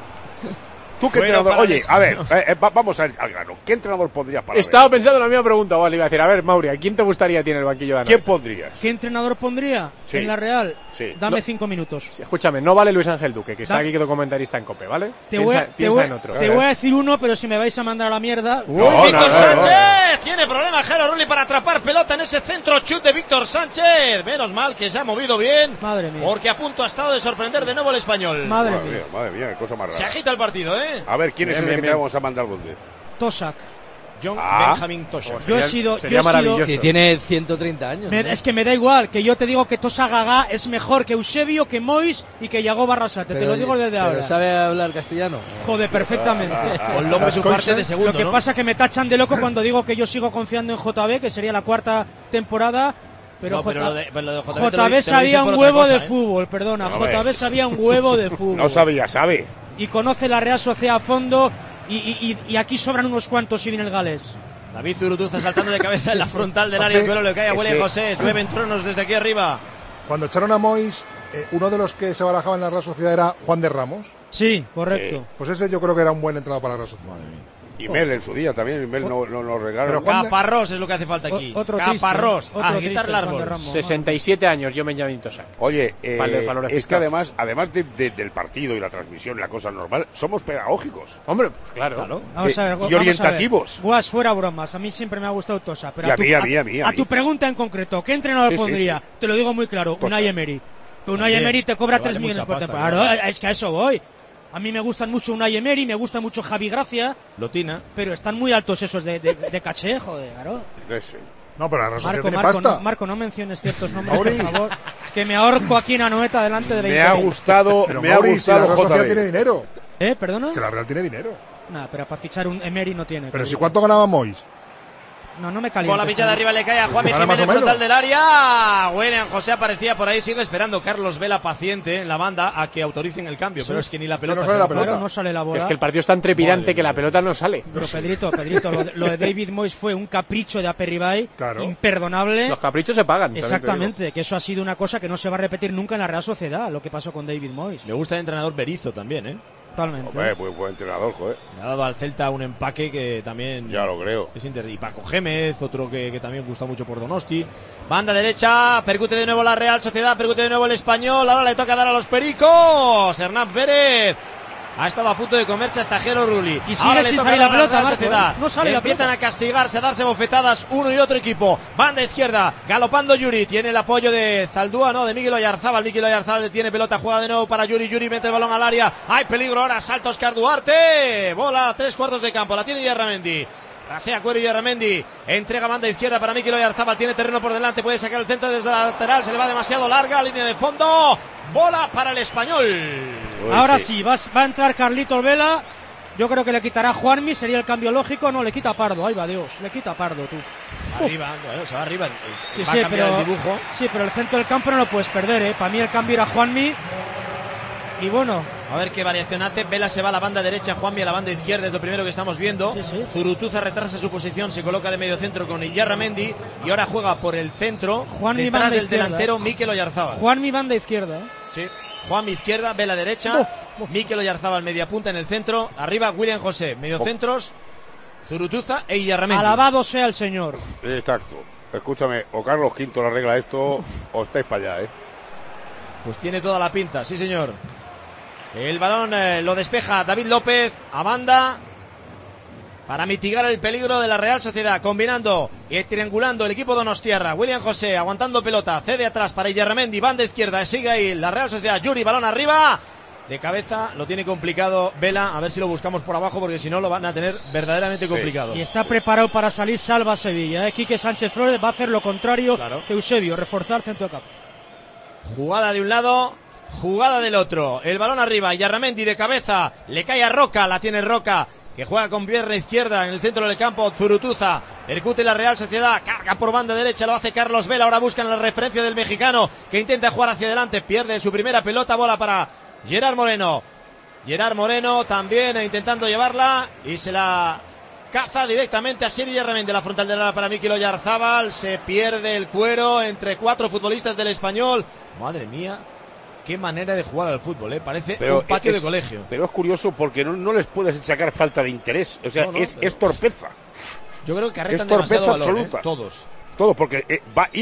¿Tú qué entrenador? Oye, a ver, vamos al grano. ¿Qué entrenador pondrías para Estaba pensando en la misma pregunta, vale, iba a decir, a ver, Mauri, ¿a quién te gustaría tiene el banquillo de Anoeta? ¿Quién pondrías? ¿Qué entrenador pondría en la Real? Sí. Dame 5 minutos. Sí, escúchame, no vale Luis Ángel Duque, que está aquí como comentarista en COPE, ¿vale? Piensa en otro. Te voy a decir uno, pero si me vais a mandar a la mierda... Víctor Sánchez. Tiene problemas Jero Rulli para atrapar pelota en ese centro chut de Víctor Sánchez. Menos mal que se ha movido bien. Madre mía. Porque a punto ha estado de sorprender de nuevo el Español. Madre mía, qué cosa más rara. Se agita el partido, ¿eh? A ver, ¿quién es el que te vamos a mandar dónde? Tosak. John Benjamin Tosak. Yo he sido que tiene 130 años. ¿No? Es que me da igual, que yo te digo que Tosak Gagá es mejor que Eusebio, que Mois y que Yago Barrasate. Te lo digo desde ahora. ¿Pero sabe hablar castellano? Joder, perfectamente. Con López su parte de segundo. Lo que pasa es que me tachan de loco cuando digo que yo sigo confiando en JB, que sería la 4ª temporada. Pero, lo de JB sabía un huevo de fútbol, perdona. JB sabía un huevo de fútbol. No sabía, sabe. Y conoce la Real Sociedad a fondo. Y aquí sobran unos cuantos si viene el Gales. David Zurutuza saltando de cabeza en la frontal del área. Pero le cae a William José. Llueven truenos desde aquí arriba. Cuando echaron a Mois, uno de los que se barajaba en la Real Sociedad era Juan de Ramos. Sí, correcto. Sí. Pues ese yo creo que era un buen entrenador para la Real Sociedad. Madre mía. Y Mel en su día también, y Mel nos regaló. Caparrós es lo que hace falta aquí. Caparrós, a quitar el árbol. 67 años, yo Benjamin Tosak. Oye, es que además del partido y la transmisión, la cosa normal, somos pedagógicos. Hombre, pues claro. Vamos a ver, y orientativos. Guas, fuera bromas, a mí siempre me ha gustado Tosak. Pero a tu pregunta en concreto, ¿qué entrenador pondría? Sí. Te lo digo muy claro, Unai Emery. Unai Emery te cobra 3 millones por temporada. Claro, es que a eso voy. A mí me gustan mucho Unai Emery, me gusta mucho Javi Gracia. Lotina. Pero están muy altos esos de caché, joder, claro. No, pero la Real tiene pasta. Marco, no menciones ciertos nombres, por favor. Que me ahorco aquí en Anoeta delante de 20. Me ha gustado, pero me ha gustado. La Real tiene dinero. ¿Perdona? Que la Real tiene dinero. Nada, pero para fichar un Emery no tiene. Pero si cuánto ganaba Mois. No me calientes. Con la pinchada de arriba le cae a Juan Jiménez, frontal del área. William José aparecía por ahí, sigue esperando Carlos Vela paciente en la banda a que autoricen el cambio, pero es que ni la pelota no sale la bola. Es que el partido es tan trepidante que la pelota no sale. Pero Pedrito, lo de David Moyes fue un capricho de Aperribay, imperdonable. Los caprichos se pagan. Exactamente, que eso ha sido una cosa que no se va a repetir nunca en la Real Sociedad, lo que pasó con David Moyes. Le gusta el entrenador Berizzo también, Totalmente. Hombre, muy buen entrenador, joder. Le ha dado al Celta un empaque que también... Ya lo creo. Y Paco Gémez, otro que también gusta mucho por Donosti. Banda derecha, percute de nuevo la Real Sociedad, percute de nuevo el Español. Ahora le toca dar a los Pericos. Hernán Pérez ha estado a punto de comerse hasta Jero Rulli. Y sigue sin salir la pelota, Marco. No sale la pelota. Empiezan a castigarse, a darse bofetadas uno y otro equipo. Banda izquierda, galopando Yuri. Tiene el apoyo de Zaldúa, de Mikel Oyarzábal. Mikel Oyarzábal tiene pelota, juega de nuevo para Yuri. Yuri mete el balón al área. Hay peligro ahora, salta Óscar Duarte. Bola a 3/4 de campo, la tiene Yarramendi. Rasea Cuero y Yarramendi, entrega banda izquierda para Mikel Oyarzábal, tiene terreno por delante, puede sacar el centro desde la lateral, se le va demasiado larga, línea de fondo, bola para el Español. Ahora sí, va a entrar Carlitos Vela, yo creo que le quitará a Juanmi, sería el cambio lógico, no, le quita a Pardo, ahí va Dios, le quita a Pardo tú. Arriba, bueno, se va arriba, sí, va a cambiar el dibujo. Sí, pero el centro del campo no lo puedes perder, para mí el cambio era Juanmi. Y bueno, a ver qué variación hace. Vela se va a la banda derecha, Juanmi a la banda izquierda, es lo primero que estamos viendo. Zurutuza retrasa su posición, se coloca de medio centro con Iyarramendi y ahora juega por el centro, Juanmi detrás del izquierda, delantero Mikel Oyarzábal. Juanmi banda izquierda. Sí, Juanmi izquierda, Vela derecha, Mikel Oyarzábal media punta en el centro, arriba William José, medio centros, Zurutuza e Iyarramendi. Alabado sea el Señor. Exacto. Escúchame, o Carlos V lo arregla esto o estáis para allá, Pues tiene toda la pinta, sí señor. El balón lo despeja David López a banda para mitigar el peligro de la Real Sociedad, combinando y triangulando el equipo donostiarra. William José aguantando pelota, cede atrás para Iyarramendi, banda izquierda, sigue ahí la Real Sociedad. Yuri, balón arriba, de cabeza, lo tiene complicado Vela, a ver si lo buscamos por abajo porque si no lo van a tener verdaderamente complicado. Y está preparado para salir Salva Sevilla, Quique Sánchez Flores va a hacer lo contrario que Eusebio, reforzar centro de campo. Jugada de un lado, jugada del otro, el balón arriba, Iyarramendi de cabeza, le cae a Roca, la tiene Roca, que juega con pierna izquierda en el centro del campo. Zurutuza, percute la Real Sociedad, carga por banda derecha, lo hace Carlos Vela, ahora buscan la referencia del mexicano, que intenta jugar hacia adelante, pierde su primera pelota, bola para Gerard Moreno. Gerard Moreno también intentando llevarla, y se la caza directamente a Siri Iyarramendi, la frontal de la para Mikel Oyarzábal, se pierde el cuero entre 4 futbolistas del Español. Madre mía, qué manera de jugar al fútbol, parece un patio de colegio. Pero es curioso porque no les puedes sacar falta de interés, o sea, es torpeza. Yo creo que arrestan demasiado valor, absoluta. Todos, porque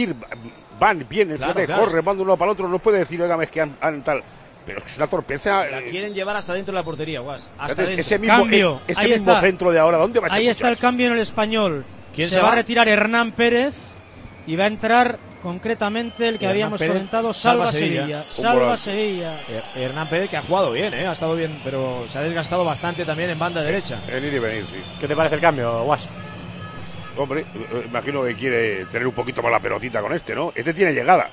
van bien, corren, van de uno para el otro, no puede decir, oiga, es que han tal... Pero es una torpeza. La quieren llevar hasta dentro de la portería, Guas. Hasta dentro. Ese mismo centro de ahora, ¿dónde va a ser? Ahí está el cambio en el Español. Se va a retirar Hernán Pérez y va a entrar concretamente el que habíamos comentado, Salva Sevilla. Salva Sevilla. Hernán Pérez, que ha jugado bien, ha estado bien, pero se ha desgastado bastante también en banda derecha. En ir y venir, sí. ¿Qué te parece el cambio, Guas? Hombre, imagino que quiere tener un poquito más la pelotita con ¿no? Este tiene llegada.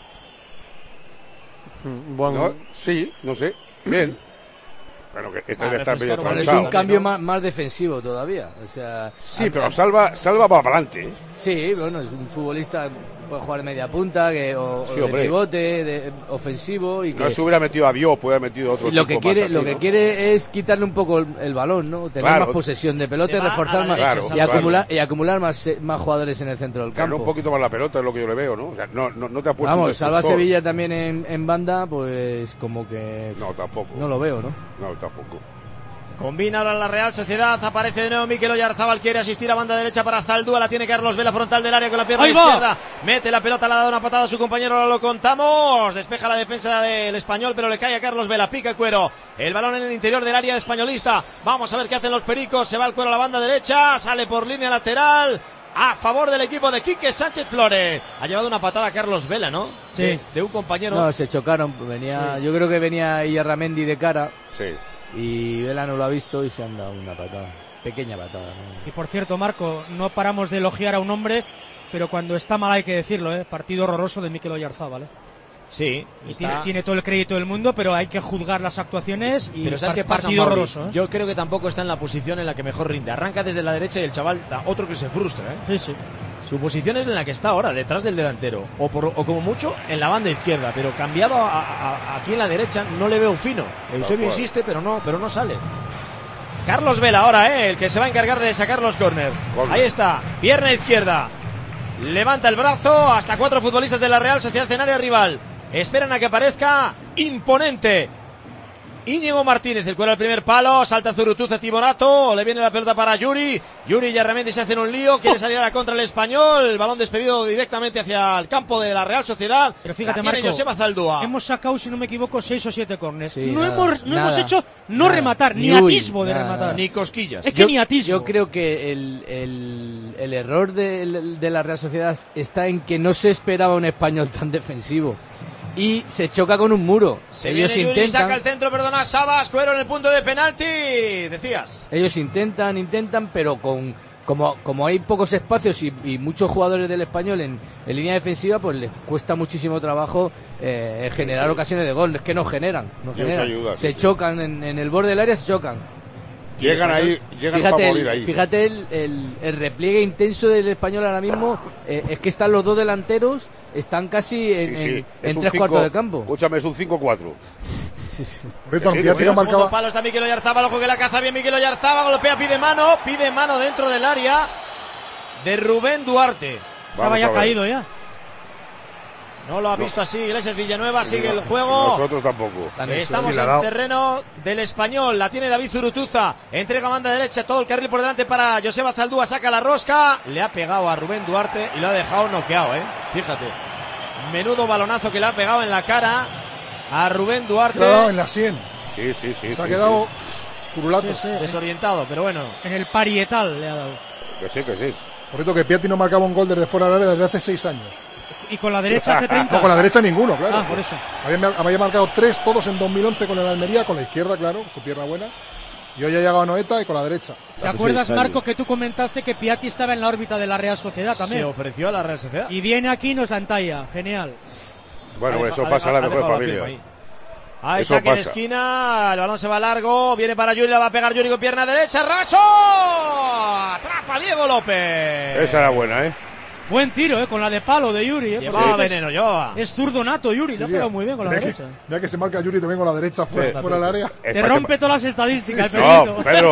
Bueno, sí, no sé. Bien. Bueno, que este debe estar medio es un cambio más defensivo todavía. O sea, sí, pero Salva va para adelante. Sí, bueno, es un futbolista, puede jugar de media punta o de pivote, de ofensivo y que no se hubiera metido a Dios, puede haber metido otro. Lo que quiere es quitarle un poco el balón, ¿no? Tener más posesión de pelota y reforzar más y acumular más jugadores en el centro del campo. Un poquito más la pelota es lo que yo le veo, ¿no? O sea, no te ha puesto. Vamos, Salva Sevilla también en banda, pues como que no, tampoco. No lo veo, ¿no? No, tampoco. Combina ahora la Real Sociedad, aparece de nuevo Mikel Oyarzábal, quiere asistir a banda derecha para Zaldúa, la tiene Carlos Vela, frontal del área con la pierna izquierda, mete la pelota, le ha dado una patada a su compañero, ahora lo contamos, despeja la defensa del Español, pero le cae a Carlos Vela, pica el Cuero, el balón en el interior del área españolista, vamos a ver qué hacen los Pericos, se va el Cuero a la banda derecha, sale por línea lateral, a favor del equipo de Quique Sánchez Flores. Ha llevado una patada a Carlos Vela, ¿no? Sí. De un compañero. No, se chocaron, yo creo que venía Iyarramendi de cara. Sí. Y Vela no lo ha visto y se han dado una patada, pequeña patada, ¿no? Y por cierto, Marco, no paramos de elogiar a un hombre, pero cuando está mal hay que decirlo, partido horroroso de Mikel Oyarzábal, Sí, y tiene todo el crédito del mundo, pero hay que juzgar las actuaciones y pero ¿sabes qué pasa, partido horroroso. Yo creo que tampoco está en la posición en la que mejor rinde. Arranca desde la derecha y el chaval da otro que se frustra, Sí. Su posición es en la que está ahora, detrás del delantero, o como mucho en la banda izquierda, pero cambiado aquí en la derecha no le veo fino. Eusebio insiste, pero no sale. Carlos Vela ahora, el que se va a encargar de sacar los corners. Ahí está, pierna izquierda, levanta el brazo, hasta 4 futbolistas de la Real Sociedad en área rival. Esperan a que aparezca imponente Íñigo Martínez, el cuero al primer palo, salta Zurutuza, Ciborato, le viene la pelota para Yuri y Yarramendi se hacen un lío, quiere salir a la contra el Español, el balón despedido directamente hacia el campo de la Real Sociedad. Pero fíjate, Marco, Joseba Zaldúa. Hemos sacado, si no me equivoco, 6 o 7 córners. Sí, no hemos hecho rematar, ni atisbo de rematar. Ni cosquillas. Es que ni atisbo. Yo creo que el error de la Real Sociedad está en que no se esperaba un Español tan defensivo. Y se choca con un muro. Ellos intentan. Saca el centro, perdona, Sabas, Cuero en el punto de penalti. Decías. Ellos intentan, pero como hay pocos espacios y muchos jugadores del Español en línea defensiva, pues les cuesta muchísimo trabajo generar ocasiones de gol. Es que no generan. Se chocan en el borde del área, se chocan. Llegan para morir ahí. Fíjate el repliegue intenso del Español ahora mismo. Es que están los dos delanteros, están casi en 3/4 de campo. Escúchame, es un 5-4. Segundo palo está Mikel Oyarzábal, ojo que la caza bien Mikel Oyarzábal, golpea, pide mano dentro del área de Rubén Duarte. Estaba ya caído ya. No lo ha visto así Iglesias Villanueva, sigue el juego. Nosotros tampoco. Estamos en terreno del Español, la tiene David Zurutuza, entrega banda derecha, todo el carril por delante para Joseba Zaldúa, saca la rosca, le ha pegado a Rubén Duarte y lo ha dejado noqueado, fíjate. Menudo balonazo que le ha pegado en la cara a Rubén Duarte. Se ha dado en la sien. Sí. Se ha quedado curulato. Desorientado, pero bueno. En el parietal le ha dado. Que sí. Por cierto, que Piatti no marcaba un gol desde fuera del área desde hace 6 años. ¿Y con la derecha hace 30? No, con la derecha ninguno, claro. Ah, por eso. Había marcado 3, todos en 2011 con el Almería, con la izquierda, claro, su pierna buena. Y hoy ha llegado a Noeta y con la derecha. ¿Te acuerdas, Marco, que tú comentaste que Piatti estaba en la órbita de la Real Sociedad también? Se ofreció a la Real Sociedad. Y viene aquí y nos antalla. Genial. Bueno, eso pasa en la mejor familia. Ahí saque de esquina, el balón se va largo, viene para Yuri, la va a pegar Yuri con pierna derecha, raso, atrapa Diego López. Esa era buena, Buen tiro, con la de palo de Yuri. Llevaba veneno, llevaba. Es zurdo nato, Yuri, le ha pegado muy bien con la derecha. Ya que se marca Yuri también con la derecha fuera del área. Te rompe todas las estadísticas, No, Pedro,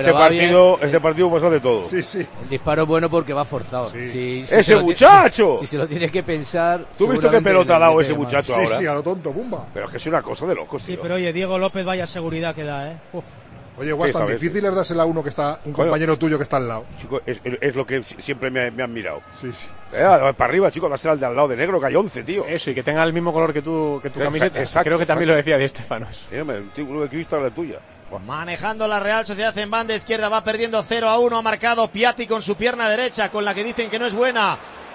este partido pasa de todo. Sí. El disparo es bueno porque va forzado. Sí. ¡Ese muchacho! Si se lo tienes que pensar... ¿Tú has visto qué pelota ha dado ese muchacho ahora? Sí, a lo tonto, pumba. Pero es que es una cosa de locos, tío. Sí, pero oye, Diego López, vaya seguridad que da, Oye, Guas, tan difícil es dársela a uno que está, un compañero tuyo que está al lado. Chico, es lo que siempre me han mirado. Sí. Para arriba, chico, dásela al de al lado de negro, que hay 11, tío. Eso, y que tenga el mismo color que tu camiseta. Exacto, creo que también lo decía Di Stéfano. Sí, tío, que he visto la tuya. Manejando la Real Sociedad en banda izquierda, va perdiendo 0-1, ha marcado Piatti con su pierna derecha, con la que dicen que no es buena.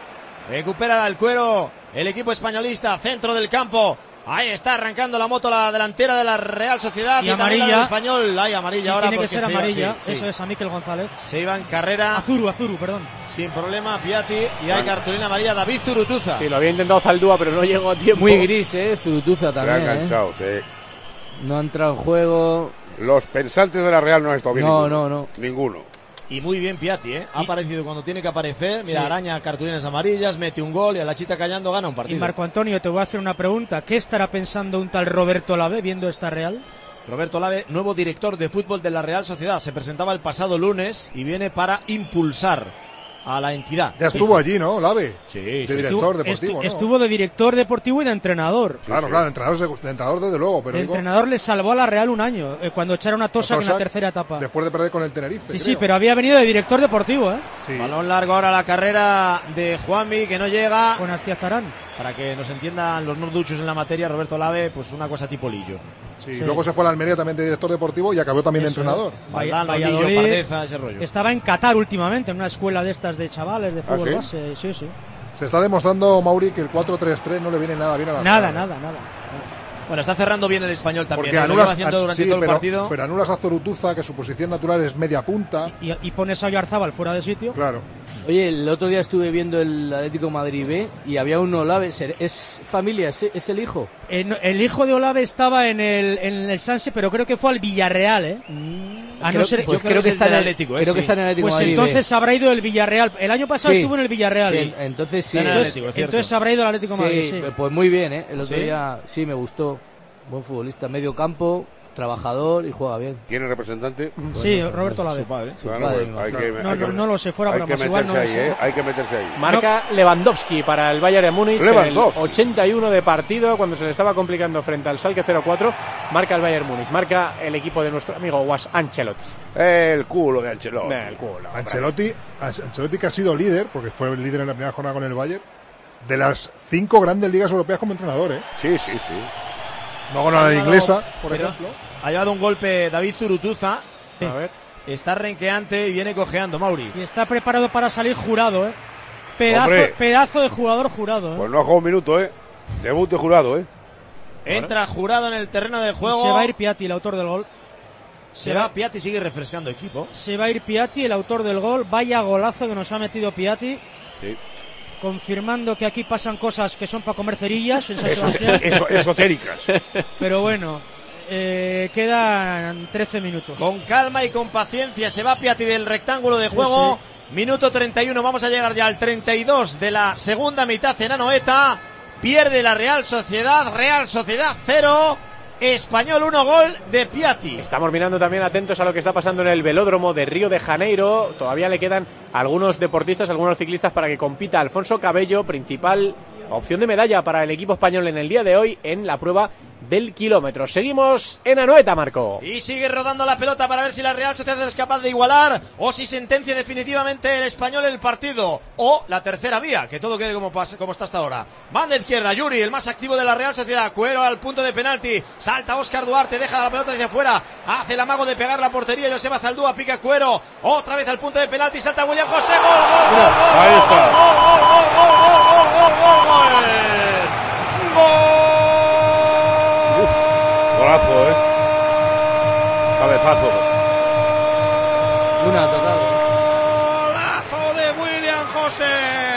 Recupera el cuero el equipo españolista, centro del campo. Ahí está arrancando la moto la delantera de la Real Sociedad. Y amarilla. Español. Hay amarilla ahora. Tiene que ser amarilla. Eso es a Mikel González. Se iba en carrera. Azuru, perdón. Sin problema, Piatti. Y hay cartulina amarilla, David Zurutuza. Sí, lo había intentado Zaldúa, pero no llegó a tiempo. Muy gris, Zurutuza también. Enganchado, No ha entrado en juego. Los pensantes de la Real no han estado bien. No. Ninguno. Y muy bien Piatti, Ha aparecido cuando tiene que aparecer. Mira, araña cartulinas amarillas, mete un gol y a la chita callando gana un partido. Y Marco Antonio, te voy a hacer una pregunta. ¿Qué estará pensando un tal Roberto Lave viendo esta Real? Roberto Lave, nuevo director de fútbol de la Real Sociedad. Se presentaba el pasado lunes y viene para impulsar a la entidad. Ya estuvo allí, ¿no, Lave? Sí. De director deportivo, ¿no? Estuvo de director deportivo y de entrenador. Claro, de entrenador desde luego. Pero el entrenador le salvó a la Real un año, cuando echaron a Tosak en la tercera etapa. Después de perder con el Tenerife. Sí, pero había venido de director deportivo, Sí. Balón largo ahora a la carrera de Juanmi, que no llega. Con Astiazarán. Para que nos entiendan los no duchos en la materia, Roberto Lave, pues una cosa tipo Lillo. Sí. Luego se fue a la Almería también de director deportivo y acabó también de entrenador. Valladolid, Pardeza, ese rollo. Estaba en Qatar últimamente, en una escuela de estas de chavales de fútbol base. Sí. Se está demostrando, Mauri, que el 4-3-3 no le viene nada bien a la Nada. Bueno, está cerrando bien el Español también. Porque anulas, haciendo durante todo el partido. Pero anulas a Zurutuza, que su posición natural es media punta. Y pones a Oyarzábal fuera de sitio. Claro. Oye, el otro día estuve viendo el Atlético Madrid B y había un Olave. ¿Es familia? ¿Es el hijo? El hijo de Olave estaba en el Sanse, pero creo que fue al Villarreal, creo que está en el Atlético. Creo que está en el Atlético. Pues entonces habrá ido el Villarreal. El año pasado estuvo en el Villarreal. Sí, entonces sí. Entonces habrá ido al Atlético de Madrid. Sí, pues muy bien, el otro día sí me gustó. Buen futbolista, medio campo, trabajador y juega bien. ¿Tiene representante? Sí, Roberto Lavez. Su padre. No lo sé, fuera bromas. Igual no hay que meterse ahí. Marca Lewandowski para el Bayern de Múnich. El 81 de partido, cuando se le estaba complicando frente al Schalke 04. Marca el Bayern Múnich. Marca el equipo de nuestro amigo Was Ancelotti. El culo de Ancelotti. Ancelotti que ha sido líder, porque fue el líder en la primera jornada con el Bayern, de las 5 grandes ligas europeas como entrenador, Sí. No ha ganado la inglesa, por ejemplo. Ha llevado un golpe David Zurutuza. A ver. Está renqueante y viene cojeando, Mauri. Y está preparado para salir jurado, Pedazo de jugador jurado, Pues no ha jugado un minuto, Debut de Jurado, Entra Jurado en el terreno de juego. Se va a ir Piatti, el autor del gol. Se va Piatti, sigue refrescando equipo. Se va a ir Piatti, el autor del gol. Vaya golazo que nos ha metido Piatti. Sí. Confirmando que aquí pasan cosas que son para comer cerillas en San Sebastián. Esotéricas. Pero bueno, quedan 13 minutos. Con calma y con paciencia se va Piatti del rectángulo de juego. Sí. Minuto 31, vamos a llegar ya al 32 de la segunda mitad en Anoeta. Pierde la Real Sociedad 0. Español 1, gol de Piatti. Estamos mirando también atentos a lo que está pasando en el velódromo de Río de Janeiro. Todavía le quedan algunos deportistas, algunos ciclistas para que compita Alfonso Cabello, principal opción de medalla para el equipo español en el día de hoy en la prueba del kilómetro. Seguimos en Anoeta, Marco. Y sigue rodando la pelota para ver si la Real Sociedad es capaz de igualar o si sentencia definitivamente el Español el partido, o la tercera vía, que todo quede como está hasta ahora. Banda izquierda, Yuri, el más activo de la Real Sociedad. Cuero al punto de penalti, salta Óscar Duarte, deja la pelota hacia afuera, hace el amago de pegar la portería. Joseba Zaldúa pica Cuero, otra vez al punto de penalti, salta William José, Golazo, cabezazo. Una total. Golazo de William José.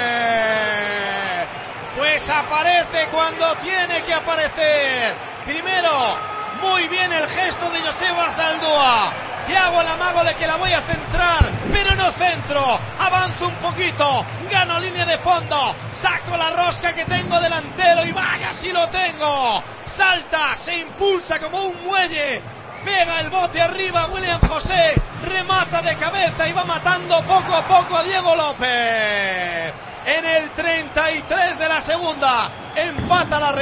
Pues aparece cuando tiene que aparecer. Primero, muy bien el gesto de Joseba Zaldúa. Y hago el amago de que la voy a centrar, pero no centro, avanzo un poquito, gano línea de fondo, saco la rosca que tengo delantero y vaya si lo tengo, salta, se impulsa como un muelle, pega el bote arriba William José, remata de cabeza y va matando poco a poco a Diego López. En el 33 de la segunda, empata la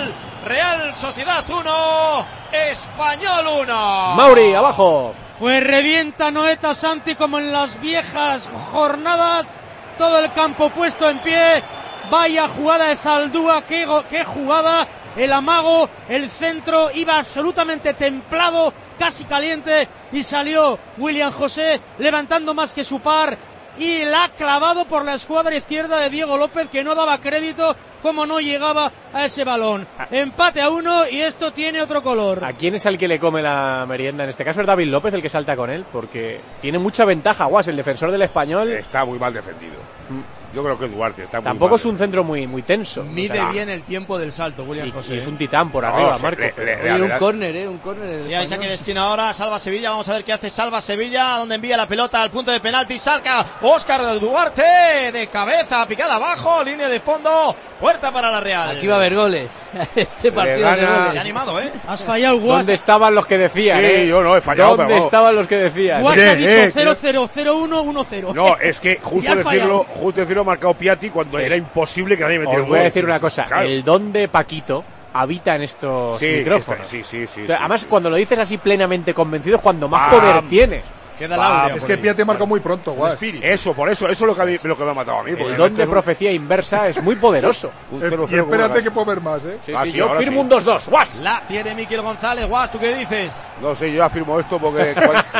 Real Sociedad 1, Español 1. Mauri, abajo. Pues revienta Noeta Santi como en las viejas jornadas, todo el campo puesto en pie. Vaya jugada de Zaldúa, qué jugada, el amago, el centro iba absolutamente templado, casi caliente, y salió William José levantando más que su par y la ha clavado por la escuadra izquierda de Diego López, que no daba crédito como no llegaba a ese balón. Empate a 1 y esto tiene otro color. ¿A quién es el que le come la merienda? En este caso es David López el que salta con él, porque tiene mucha ventaja, Guas, el defensor del Español. Está muy mal defendido. Yo creo que Duarte está muy Tampoco mal. Es un centro muy tenso. Mide bien el tiempo del salto, William José. Y es un titán por arriba, Marco. Un córner, un córner. Sí, hay saque de esquina ahora, salva Sevilla, vamos a ver qué hace Salva Sevilla, donde envía la pelota al punto de penalti, salca Óscar Duarte, de cabeza, picada abajo, línea de fondo, puerta para la Real. Aquí va a haber goles, este partido de goles. Se ha animado, Has fallado, Guas. ¿Dónde estaban los que decían? Sí, yo no he fallado. ¿Dónde estaban los que decían? Guas ha dicho 0-0, 0-1, 1-0. No, es que justo decirlo ha marcado Piatti cuando era imposible que nadie metiera. Os voy a decir una cosa, claro. El don de Paquito habita en estos micrófonos. Sí. Además, cuando lo dices así plenamente convencido es cuando más poder tienes. Queda el audio. Es que Piatti marcó muy pronto, Guas. Por eso es lo que me ha matado a mí. El don de profecía inversa es muy poderoso. Y espérate que puedo ver más, Sí, yo firmo un 2-2, Guas. La tiene Miquel González, Guas, ¿tú qué dices? No sé, yo afirmo esto porque...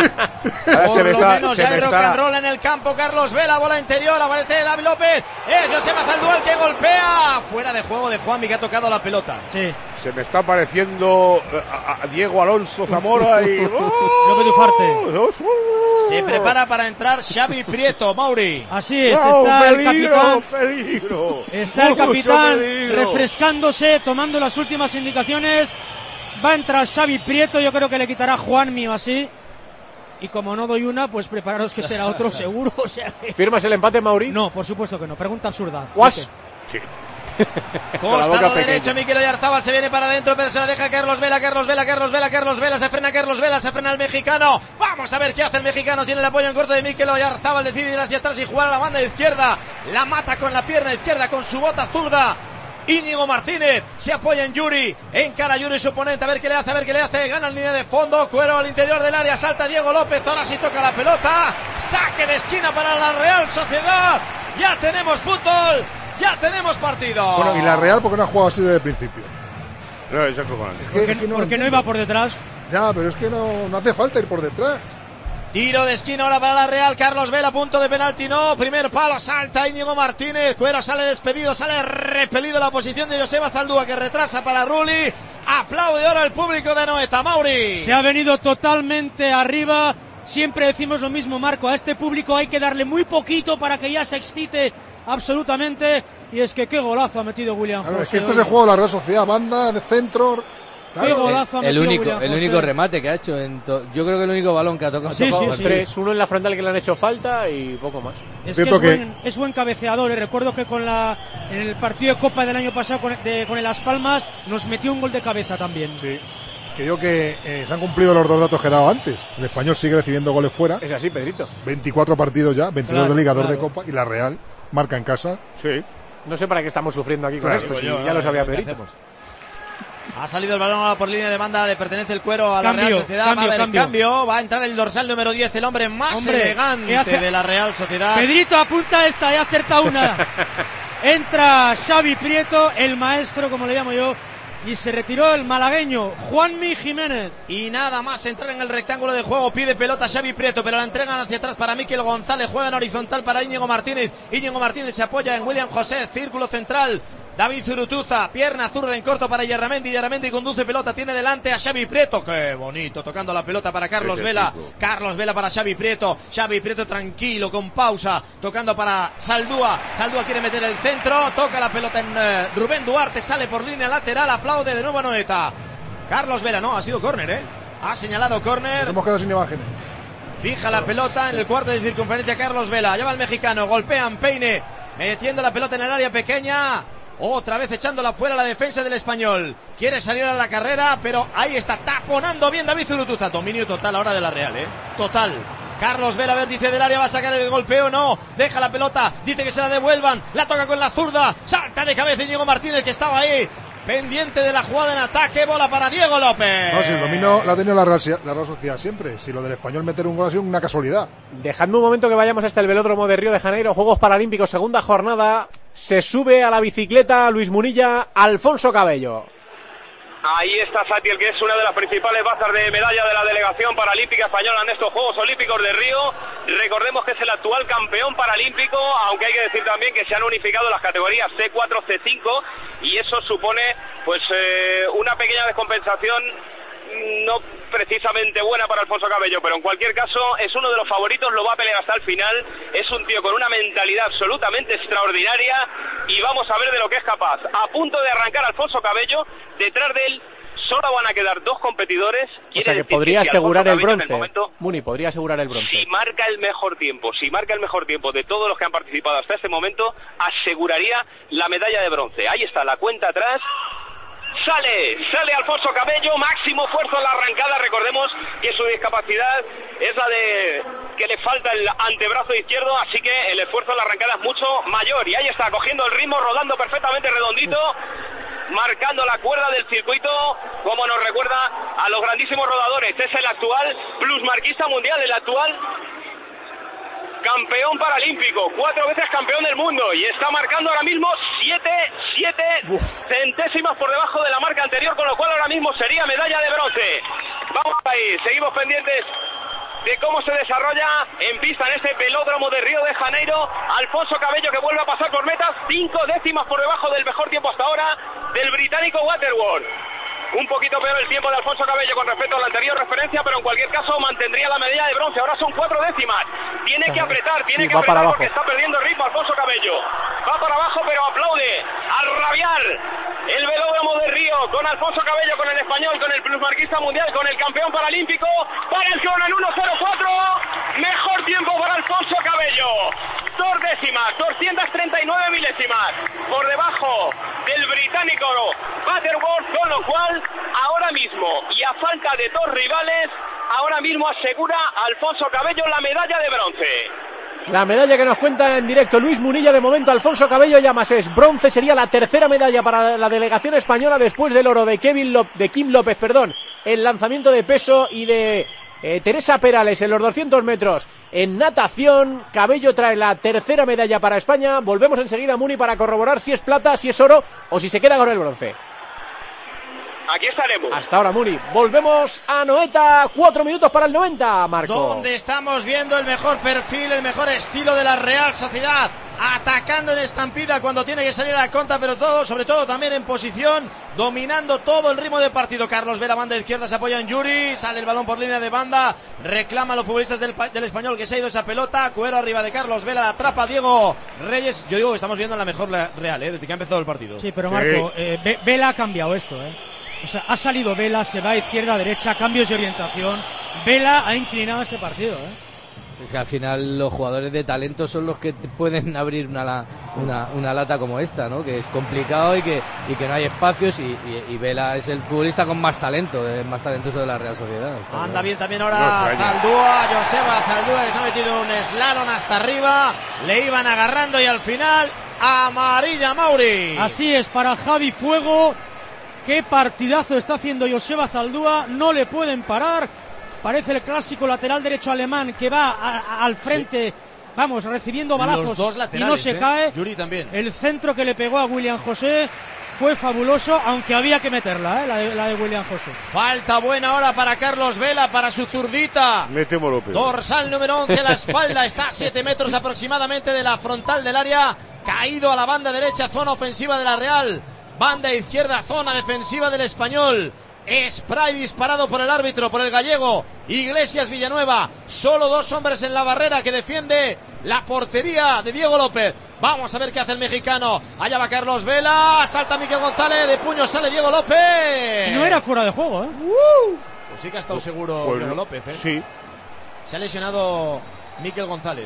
Por lo menos ya hay rock and roll en el campo. Carlos Vela, bola interior, aparece David López. Es Joseba Zaldúa el que golpea. Fuera de juego de Juanmi, que ha tocado la pelota. Sí. Se me está pareciendo a Diego Alonso Zamora y... López Ufarte. Se prepara para entrar Xavi Prieto, Mauri. Así es, está el capitán. Peligro. Está el capitán refrescándose, tomando las últimas indicaciones. Va a entrar Xavi Prieto, yo creo que le quitará Juanmi o así. y como no doy una, pues prepararos que será otro seguro. O sea, ¿Firmas el empate, Mauri? No, por supuesto que no. Pregunta absurda. ¿Guas? Sí. Costado derecho, Mikel Oyarzabal se viene para adentro, pero se la deja Carlos Vela, se frena el mexicano. Vamos a ver qué hace el mexicano, tiene el apoyo en corto de Mikel Oyarzabal, decide ir hacia atrás y jugar a la banda izquierda, la mata con la pierna izquierda, con su bota zurda. Íñigo Martínez se apoya en Yuri, encara a Yuri su oponente, a ver qué le hace, gana en línea de fondo, Cuero al interior del área, salta Diego López, ahora sí toca la pelota, saque de esquina para la Real Sociedad, ya tenemos fútbol, ya tenemos partido. Bueno, y la Real, ¿por qué no ha jugado así desde el principio? No, eso es como antes. Porque no iba por detrás. Ya, pero es que no hace falta ir por detrás. Tiro de esquina ahora para la Real, Carlos Vela, punto de penalti, no, primer palo, salta Íñigo Martínez, Cuero sale despedido, sale repelido la posición de Joseba Zaldúa, que retrasa para Rulli, aplaude ahora el público de Anoeta, Mauri. Se ha venido totalmente arriba, siempre decimos lo mismo, Marco, a este público hay que darle muy poquito para que ya se excite absolutamente, y es que qué golazo ha metido William José. Es que este es el juego de la Real Sociedad, banda de centro. Qué golazo ha metido William el José. único remate que ha hecho, yo creo que el único balón que ha tocado. Sí. 3, uno en la frontal que le han hecho falta y poco más. Es que es buen cabeceador, recuerdo que en el partido de Copa del año pasado con el Las Palmas nos metió un gol de cabeza también. Sí. Que digo que se han cumplido los dos datos que he dado antes. El Español sigue recibiendo goles fuera. Es así, Pedrito. 24 partidos ya, 22 de Liga, 2 de Copa, y la Real marca en casa. Sí. No sé para qué estamos sufriendo aquí con esto, ya lo sabía Pedrito. Ha salido el balón por línea de banda, le pertenece el Cuero a la Real Sociedad. Va a haber cambio, va a entrar el dorsal número 10, el hombre más elegante de la Real Sociedad. Pedrito, apunta esta, he acertado una. Entra Xavi Prieto, el maestro, como le llamo yo, y se retiró el malagueño Juanmi Jiménez. Y nada más entrar en el rectángulo de juego, pide pelota Xavi Prieto, pero la entregan hacia atrás para Mikel González, juega en horizontal para Íñigo Martínez. Íñigo Martínez se apoya en William José, círculo central. David Zurutuza, pierna zurda en corto para Yarramendi conduce pelota, tiene delante a Xavi Prieto, qué bonito, tocando la pelota para Carlos Vela, Carlos Vela para Xavi Prieto tranquilo, con pausa, tocando para Zaldúa quiere meter el centro, toca la pelota en Rubén Duarte, sale por línea lateral, aplaude de nuevo Anoeta. Carlos Vela, no, ha sido córner, ha señalado córner. Nos hemos quedado sin imágenes. Fija la pelota en el cuarto de circunferencia Carlos Vela, lleva el mexicano, golpean Peine, metiendo la pelota en el área pequeña. Otra vez echándola fuera la defensa del Español. Quiere salir a la carrera, pero ahí está, taponando bien David Zurutuza. Dominio total ahora de la Real, total. Carlos Vela, a ver, dice del área, va a sacar el golpeo, no. Deja la pelota, dice que se la devuelvan. La toca con la zurda, salta de cabeza Íñigo Martínez, que estaba ahí, pendiente de la jugada en ataque. Bola para Diego López. No, si el dominio la ha tenido la Real Sociedad siempre. Si lo del Español meter un gol ha sido una casualidad. Dejadme un momento que vayamos hasta el velódromo de Río de Janeiro, Juegos Paralímpicos, segunda jornada. Se sube a la bicicleta Luis Munilla, Alfonso Cabello. Ahí está Satiel, que es una de las principales bazas de medalla de la delegación paralímpica española en estos Juegos Olímpicos de Río. Recordemos que es el actual campeón paralímpico, aunque hay que decir también que se han unificado las categorías C4, C5, y eso supone pues una pequeña descompensación no precisamente buena para Alfonso Cabello, pero en cualquier caso es uno de los favoritos, lo va a pelear hasta el final. Es un tío con una mentalidad absolutamente extraordinaria y vamos a ver de lo que es capaz. A punto de arrancar Alfonso Cabello, detrás de él solo van a quedar dos competidores. O sea que podría asegurar el bronce. Muni podría asegurar el bronce. Si marca el mejor tiempo de todos los que han participado hasta este momento, aseguraría la medalla de bronce. Ahí está la cuenta atrás. Sale Alfonso Cabello, máximo esfuerzo en la arrancada. Recordemos que su discapacidad es la de que le falta el antebrazo izquierdo, así que el esfuerzo en la arrancada es mucho mayor. Y ahí está, cogiendo el ritmo, rodando perfectamente redondito, marcando la cuerda del circuito, como nos recuerda a los grandísimos rodadores. Es el actual plusmarquista mundial, el actual campeón paralímpico, 4 veces campeón del mundo, y está marcando ahora mismo 7 centésimas por debajo de la marca anterior, con lo cual ahora mismo sería medalla de bronce. Vamos ahí, seguimos pendientes de cómo se desarrolla en pista en este velódromo de Río de Janeiro. Alfonso Cabello, que vuelve a pasar por metas, 5 décimas por debajo del mejor tiempo hasta ahora del británico Waterworld. Un poquito peor el tiempo de Alfonso Cabello con respecto a la anterior referencia, pero en cualquier caso mantendría la medalla de bronce. Ahora son 4 décimas. Tiene que apretar, porque está perdiendo ritmo Alfonso Cabello. Va para abajo, pero aplaude al rabiar el velódromo de Río, con Alfonso Cabello, con el español, con el plusmarquista mundial, con el campeón paralímpico, para el crono en 1:04, mejor tiempo para Alfonso Cabello, 2 décimas, 239 milésimas, por debajo del británico Butterworth, con lo cual, ahora mismo, y a falta de 2 rivales, ahora mismo asegura Alfonso Cabello la medalla de bronce. La medalla que nos cuenta en directo Luis Munilla, de momento Alfonso Cabello Llamas es bronce, sería la tercera medalla para la delegación española después del oro de Kim López, en lanzamiento de peso, y de Teresa Perales en los 200 metros en natación. Cabello trae la tercera medalla para España. Volvemos enseguida, Muni, para corroborar si es plata, si es oro o si se queda con el bronce. Aquí estaremos. Hasta ahora, Muni. Volvemos a Noeta. 4 minutos para el 90, Marco. Donde estamos viendo el mejor perfil, el mejor estilo de la Real Sociedad. Atacando en estampida cuando tiene que salir a la contra, pero sobre todo también en posición, dominando todo el ritmo de partido. Carlos Vela, banda izquierda, se apoya en Yuri. Sale el balón por línea de banda. Reclama a los futbolistas del español que se ha ido esa pelota. Cuero arriba de Carlos Vela. La atrapa Diego Reyes. Yo digo que estamos viendo la mejor Real, desde que ha empezado el partido. Sí, pero Marco, Vela ha cambiado esto, O sea, ha salido Vela, se va a izquierda, a derecha, cambios de orientación. Vela ha inclinado este partido, Es que al final los jugadores de talento son los que pueden abrir una lata como esta, ¿no? Que es complicado y que no hay espacios, y Vela es el futbolista con más talento, el más talentoso de la Real Sociedad. Anda bien también ahora Zaldúa, Joseba Zaldúa, que se ha metido un slalom hasta arriba. Le iban agarrando y al final amarilla Mauri. Así es, para Javi Fuego. Qué partidazo está haciendo Joseba Zaldúa, no le pueden parar. Parece el clásico lateral derecho alemán que va al frente, vamos, recibiendo balazos y no se cae. Yuri también. El centro que le pegó a William José fue fabuloso, aunque había que meterla, la de William José. Falta buena hora para Carlos Vela, para su zurdita. Metemos López. Dorsal número 11 a la espalda, está a 7 metros aproximadamente de la frontal del área. Caído a la banda derecha, zona ofensiva de la Real. Banda izquierda, zona defensiva del español. Spray disparado por el árbitro, por el gallego Iglesias Villanueva. Solo 2 hombres en la barrera que defiende la portería de Diego López. Vamos a ver qué hace el mexicano. Allá va Carlos Vela. Salta Miquel González. De puño sale Diego López. No era fuera de juego, Pues sí que ha estado seguro Diego López, Sí. Se ha lesionado Miquel González.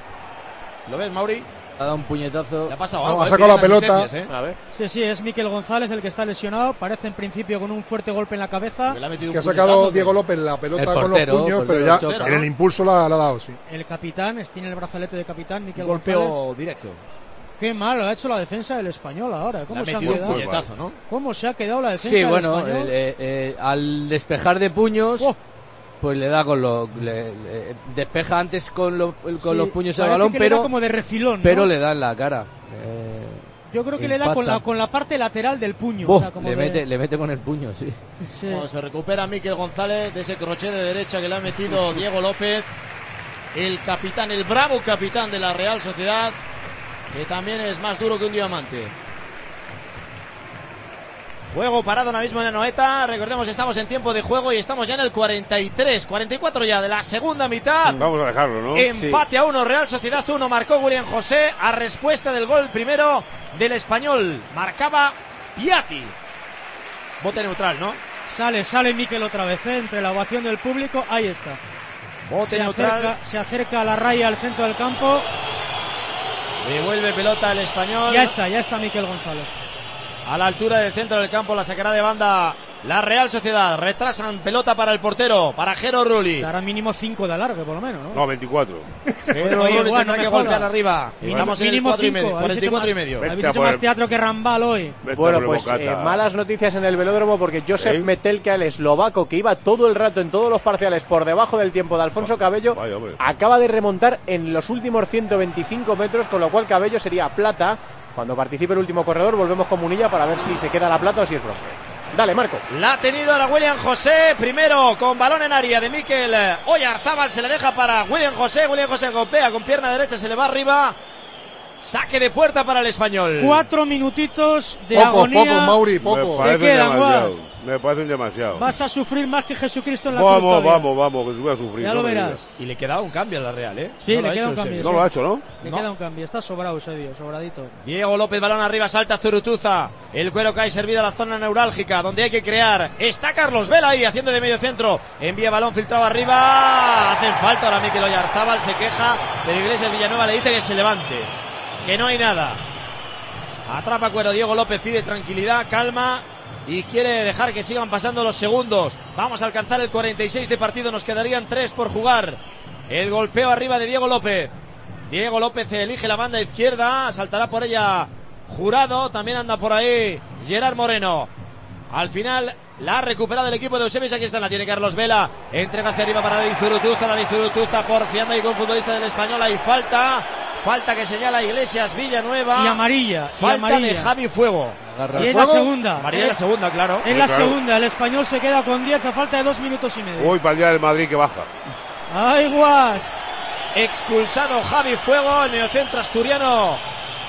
¿Lo ves, Mauri? Ha dado un puñetazo. Le ha pasado algo, ha sacado la pelota. A ver. Sí, es Miquel González el que está lesionado. Parece en principio con un fuerte golpe en la cabeza. Es que ha sacado Diego López la pelota con los puños, pero ya en el impulso la ha dado, sí. El capitán, tiene el brazalete de capitán, Miquel Golpeo González. directo. Qué mal ha hecho la defensa del español ahora. ¿Cómo se ha quedado? Puñetazo, ¿no? ¿Cómo se ha quedado la defensa del español? Al despejar de puños, pues le da despeja antes con los puños al balón, pero como de refilón, ¿no? Pero le da en la cara. Yo creo que le da con la parte lateral del puño. Le mete con el puño, sí. Bueno, se recupera Miquel González de ese crochet de derecha que le ha metido Diego López, el capitán, el bravo capitán de la Real Sociedad, que también es más duro que un diamante. Juego parado ahora mismo en la Noeta. Recordemos, estamos en tiempo de juego y estamos ya en el 44 ya de la segunda mitad. Vamos a dejarlo, ¿no? Empate a 1, Real Sociedad 1, marcó William José a respuesta del gol primero del español. Marcaba Piatti. Bote neutral, ¿no? Sale Miquel otra vez, entre la ovación del público. Ahí está. Bote neutral. Se acerca a la raya al centro del campo. Devuelve pelota el español. Ya está Miquel González. A la altura del centro del campo la sacará de banda la Real Sociedad. Retrasan pelota para el portero, para Jero Rulli. Dará mínimo 5 de alargue por lo menos, ¿no? No, 24. Jero Rulli tendrá que golpear arriba. Estamos en el 44 y medio. Habéis hecho más teatro que Rambal hoy. Bueno, pues malas noticias en el velódromo porque Josef Metelka, el eslovaco que iba todo el rato en todos los parciales por debajo del tiempo de Alfonso Cabello, acaba de remontar en los últimos 125 metros, con lo cual Cabello sería plata. Cuando participe el último corredor volvemos con Munilla para ver si se queda la plata o si es bronce. Dale, Marco. La ha tenido ahora William José, primero con balón en área de Mikel Oyarzábal, se le deja para William José golpea con pierna derecha, se le va arriba Saque de puerta para el Español. 4 minutitos de poco, agonía. Poco, Mauri, poco. Me parece demasiado. Vas a sufrir más que Jesucristo en la cruz. Vamos, que se voy a sufrir. Ya lo verás. Y le queda un cambio a la Real, ¿eh? Sí, le queda un cambio. No lo ha hecho, ¿no? Le queda un cambio. Está sobrado, Eusebio, sobradito. Diego López, balón arriba, salta Zurutuza. El cuero cae servida a la zona neurálgica, donde hay que crear. Está Carlos Vela ahí, haciendo de medio centro. Envía balón filtrado arriba. Hacen falta ahora Mikel Oyarzábal, se queja. Pero Iglesias Villanueva le dice que se levante. Que no hay nada. Atrapa cuero Diego López, pide tranquilidad, calma y quiere dejar que sigan pasando los segundos. Vamos a alcanzar el 46 de partido, nos quedarían 3 por jugar. El golpeo arriba de Diego López. Diego López elige la banda izquierda, saltará por ella Jurado, también anda por ahí Gerard Moreno. Al final la ha recuperado el equipo de Eusebio, aquí está, la tiene Carlos Vela, entrega hacia arriba para David Zurutuza, porfiando ahí con futbolista del Español, hay falta que señala Iglesias Villanueva y amarilla, de Javi Fuego. Y en la segunda. Amarilla en la segunda, claro. En la segunda, el Español se queda con 10 a falta de 2 minutos y medio. Uy, para el día del Madrid que baja. ¡Ay, guas! Expulsado Javi Fuego, el mediocentro asturiano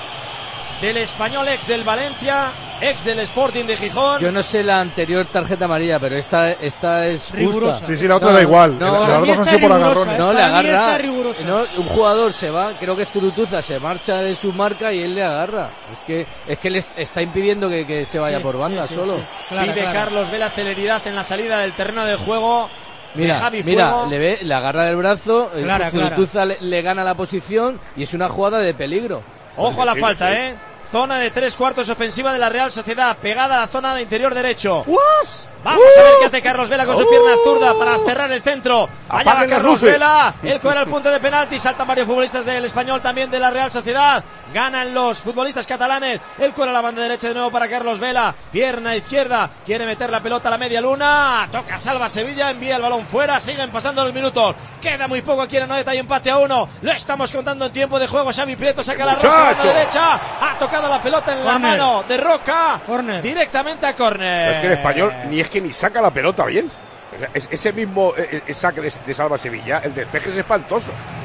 del Español, ex del Valencia, ex del Sporting de Gijón. Yo no sé la anterior tarjeta amarilla, pero esta es rigurosa. Justa. Sí, la otra da igual. No, las dos han sido por agarrones. No, le agarra. No, un jugador se va, creo que Zurutuza se marcha de su marca y él le agarra. Es que le está impidiendo que se vaya por banda solo. Pide Carlos Vela celeridad en la salida del terreno de juego. Mira, le agarra del brazo, Zurutuza le gana la posición y es una jugada de peligro. Ojo a la falta, Zona de 3/4 ofensiva de la Real Sociedad, pegada a la zona de interior derecho. Vamos a ver qué hace Carlos Vela con su pierna zurda para cerrar el centro. Allá va Carlos Vela, el cuero al punto de penalti, saltan varios futbolistas del Español, también de la Real Sociedad. Ganan los futbolistas catalanes, el cuero a la banda derecha de nuevo para Carlos Vela, pierna izquierda, quiere meter la pelota a la media luna, toca, salva Sevilla, envía el balón fuera, siguen pasando los minutos, queda muy poco aquí en Anoeta y empate a 1, lo estamos contando en tiempo de juego. Xavi Prieto saca la rosca a la derecha, ha tocado la pelota en la mano de Roca, directamente a córner. Es que el Español ni saca la pelota bien. Ese mismo saque de Salva Sevilla, el despeje es espantoso.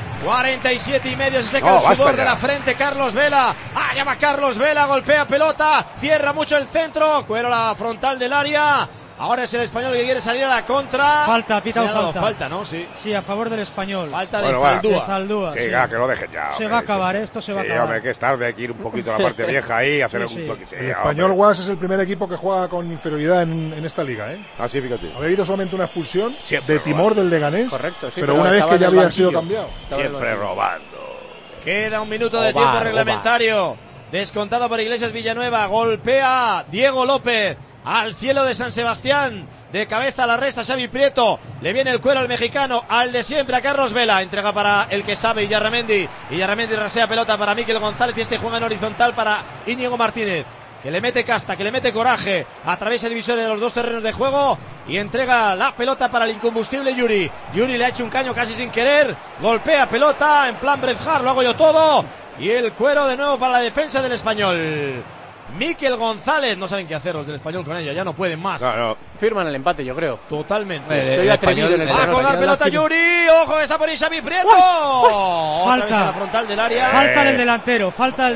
47 y medio, se seca el sudor de la frente Carlos Vela. Llama Carlos Vela, golpea pelota, cierra mucho el centro, cuero la frontal del área. Ahora es el Español que quiere salir a la contra. Falta, falta, ¿no? Sí, a favor del Español. Falta de Zaldúa. Sí, que lo dejen ya. Se va a acabar, esto se va a acabar. Hombre, que es tarde, hay que ir un poquito a la parte vieja ahí, hacer algún toque. El Español, Guas, es el primer equipo que juega con inferioridad en esta liga, sí, fíjate. Había habido solamente una expulsión siempre de Timor del Leganés. Correcto, sí, pero una vez que ya había sido cambiado. Siempre robando. Queda un minuto de tiempo reglamentario. Descontado por Iglesias Villanueva. Golpea Diego López al cielo de San Sebastián. De cabeza la resta Xavi Prieto. Le viene el cuero al mexicano, al de siempre a Carlos Vela. Entrega para el que sabe Illarramendi. Illarramendi rasea pelota para Mikel González y este juega en horizontal para Íñigo Martínez, que le mete casta, que le mete coraje, atraviesa divisiones de los dos terrenos de juego y entrega la pelota para el incombustible Yuri. Yuri le ha hecho un caño casi sin querer, golpea pelota en plan Bret Hart, lo hago yo todo, y el cuero de nuevo para la defensa del Español. Mikel González, no saben qué hacer los del Español con ella, ya no pueden más. No. Firman el empate, yo creo. Totalmente. Estoy atrevido en el va a colgar pelota Yuri, ojo, está por ahí Xavi Prieto. Falta. La frontal del área. Falta del delantero,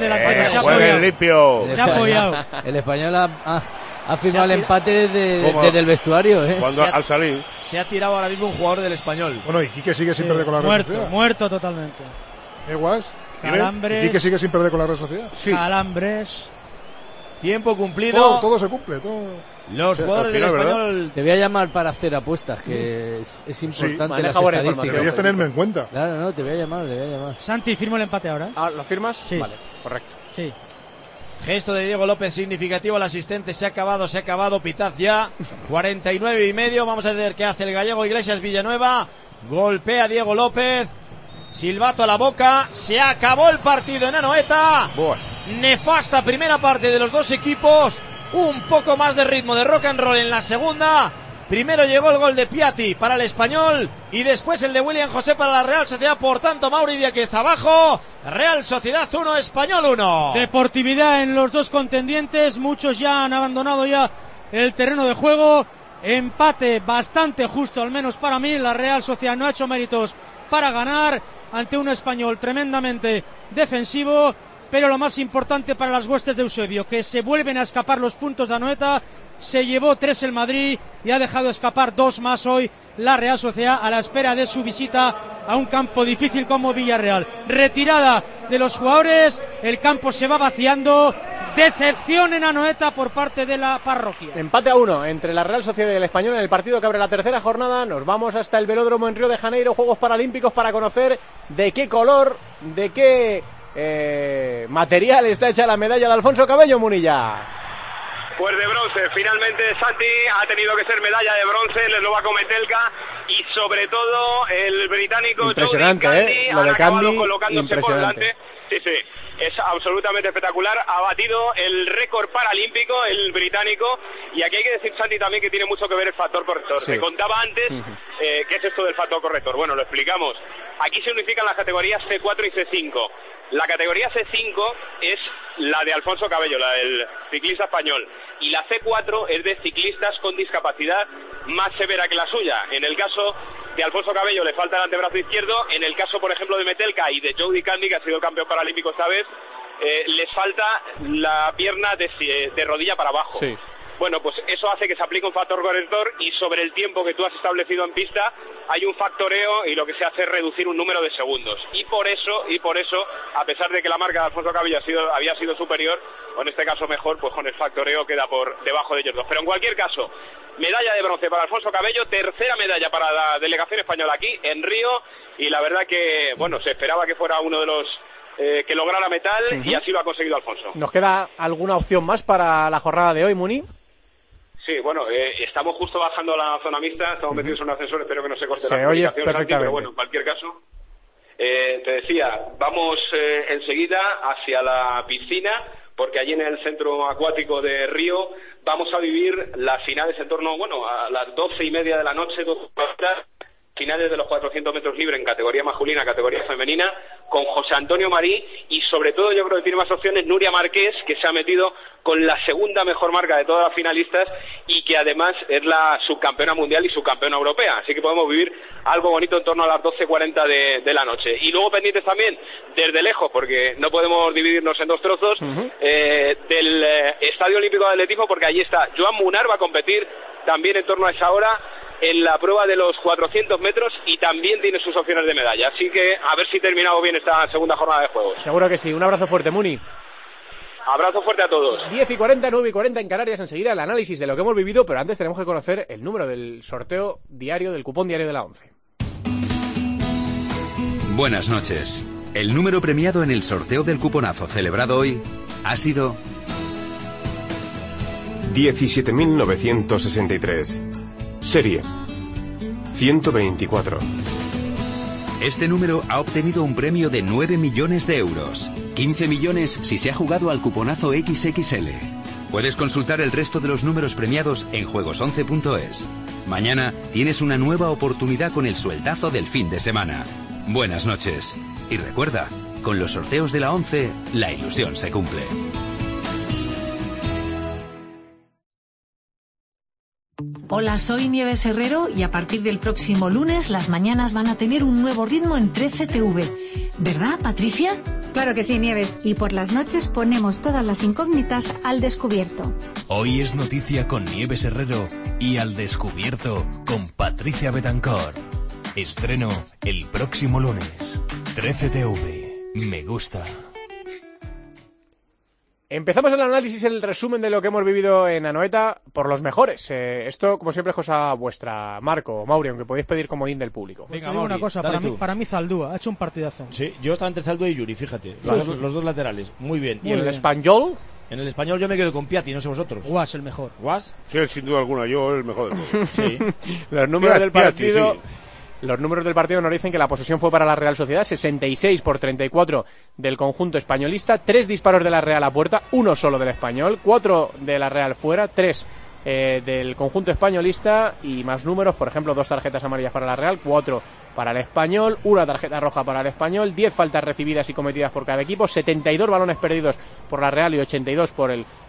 se ha apoyado. El Español ha firmado el empate desde el vestuario. Cuando al salir. Se ha tirado ahora mismo un jugador del Español. Bueno, y Quique sigue sin perder con la Real Sociedad. Muerto totalmente. Guas. Calambres. ¿Y Quique sigue sin perder con la Real Sociedad? Sí. Calambres. Tiempo cumplido. Todo se cumple, todo. Los jugadores del Español. Te voy a llamar para hacer apuestas, que es importante las estadísticas. Deberías tenerme en cuenta. Claro, no, te voy a llamar. Santi, firmo el empate ahora. ¿Lo firmas? Sí. Vale, correcto. Sí. Gesto de Diego López significativo al asistente. Se ha acabado, pitaz ya. 49 y medio. Vamos a ver qué hace el gallego Iglesias Villanueva. Golpea Diego López. Silbato a la boca. Se acabó el partido en Anoeta. Nefasta primera parte de los dos equipos. Un poco más de ritmo de rock and roll en la segunda. Primero llegó el gol de Piatti para el Español y después el de William José para la Real Sociedad. Por tanto, Mauri Díaz abajo. Real Sociedad 1, Español 1. Deportividad en los dos contendientes. Muchos ya han abandonado ya el terreno de juego. Empate bastante justo, al menos para mí. La Real Sociedad no ha hecho méritos para ganar ante un Español tremendamente defensivo. pero lo más importante para las huestes de Eusebio, que se vuelven a escapar los puntos de Anoeta. Se llevó 3 el Madrid y ha dejado escapar 2 más hoy la Real Sociedad a la espera de su visita a un campo difícil como Villarreal. Retirada de los jugadores, el campo se va vaciando. Decepción en Anoeta por parte de la parroquia. Empate a 1 entre la Real Sociedad y el Español en el partido que abre la tercera jornada. Nos vamos hasta el velódromo en Río de Janeiro, Juegos Paralímpicos, para conocer de qué color, de qué material está hecha la medalla de Alfonso Cabello, Munilla. Pues de bronce, finalmente Santi ha tenido que ser medalla de bronce, les lo va a Metelka y sobre todo el británico impresionante, Candy, lo de Candy, colocándose por delante. Sí, es absolutamente espectacular, ha batido el récord paralímpico el británico, y aquí hay que decir, Santi, también que tiene mucho que ver el factor corrector. Sí. Te contaba antes qué es esto del factor corrector. Bueno, lo explicamos. Aquí se unifican las categorías C4 y C5. La categoría C5 es la de Alfonso Cabello, la del ciclista español, y la C4 es de ciclistas con discapacidad más severa que la suya. En el caso de Alfonso Cabello le falta el antebrazo izquierdo, en el caso, por ejemplo, de Metelka y de Jody Candy, que ha sido campeón paralímpico esta vez, les falta la pierna de rodilla para abajo. Sí. Bueno, pues eso hace que se aplique un factor corrector, y sobre el tiempo que tú has establecido en pista hay un factoreo, y lo que se hace es reducir un número de segundos. Y por eso, a pesar de que la marca de Alfonso Cabello había sido superior, o en este caso mejor, pues con el factoreo queda por debajo de ellos dos. Pero en cualquier caso, medalla de bronce para Alfonso Cabello, tercera medalla para la delegación española aquí en Río, y la verdad que, bueno, se esperaba que fuera uno de los que lograra metal, y así lo ha conseguido Alfonso. ¿Nos queda alguna opción más para la jornada de hoy, Muni? Sí, bueno, estamos justo bajando la zona mixta, estamos metidos en un ascensor, espero que no se corte la comunicación, Santi, pero bueno, en cualquier caso, te decía, vamos enseguida hacia la piscina, porque allí en el centro acuático de Río vamos a vivir las finales en torno, a las 12:30 de la noche, 2 horas, finales de los 400 metros libres en categoría masculina, categoría femenina, con José Antonio Marí, y sobre todo yo creo que tiene más opciones Nuria Marqués, que se ha metido con la segunda mejor marca de todas las finalistas, y que además es la subcampeona mundial y subcampeona europea, así que podemos vivir algo bonito en torno a las 12:40 de la noche. Y luego pendientes también, desde lejos, porque no podemos dividirnos en dos trozos, del Estadio Olímpico de Atletismo, porque allí está Joan Munar, va a competir también en torno a esa hora en la prueba de los 400 metros, y también tiene sus opciones de medalla, así que a ver si terminamos bien esta segunda jornada de juegos. Seguro que sí. Un abrazo fuerte, Muni. Abrazo fuerte a todos. 10:40, 9:40 en Canarias. Enseguida el análisis de lo que hemos vivido, pero antes tenemos que conocer el número del sorteo diario, del cupón diario de la 11. Buenas noches. El número premiado en el sorteo del cuponazo celebrado hoy ha sido 17.963. Serie 124. Este número ha obtenido un premio de 9 millones de euros. 15 millones si se ha jugado al cuponazo XXL. Puedes consultar el resto de los números premiados en juegos11.es. Mañana tienes una nueva oportunidad con el sueldazo del fin de semana. Buenas noches. Y recuerda, con los sorteos de la 11, la ilusión se cumple. Hola, soy Nieves Herrero y a partir del próximo lunes las mañanas van a tener un nuevo ritmo en 13TV. ¿Verdad, Patricia? Claro que sí, Nieves. Y por las noches ponemos todas las incógnitas al descubierto. Hoy es noticia con Nieves Herrero y Al Descubierto con Patricia Betancor. Estreno el próximo lunes. 13TV. Me gusta. Empezamos el análisis, el resumen de lo que hemos vivido en Anoeta por los mejores. Esto, como siempre, es cosa vuestra, Marco, Mauri, aunque podéis pedir comodín del público. Venga, Mauri, una cosa, para mí Zaldúa ha hecho un partidazo. Sí, yo estaba entre Zaldúa y Yuri, fíjate, los dos laterales, muy bien. ¿Y en el Español? En el Español yo me quedo con Piatti, no sé vosotros. Guas, el mejor. ¿Guas? Sí, sin duda alguna, yo el mejor del mundo. Sí. Los números del partido... Sí. Los números del partido nos dicen que la posesión fue para la Real Sociedad, 66-34 del conjunto españolista, 3 disparos de la Real a puerta, 1 solo del Español, 4 de la Real fuera, 3 del conjunto españolista, y más números, por ejemplo, 2 tarjetas amarillas para la Real, 4 para el Español, 1 tarjeta roja para el Español, 10 faltas recibidas y cometidas por cada equipo, 72 balones perdidos por la Real y 82 por el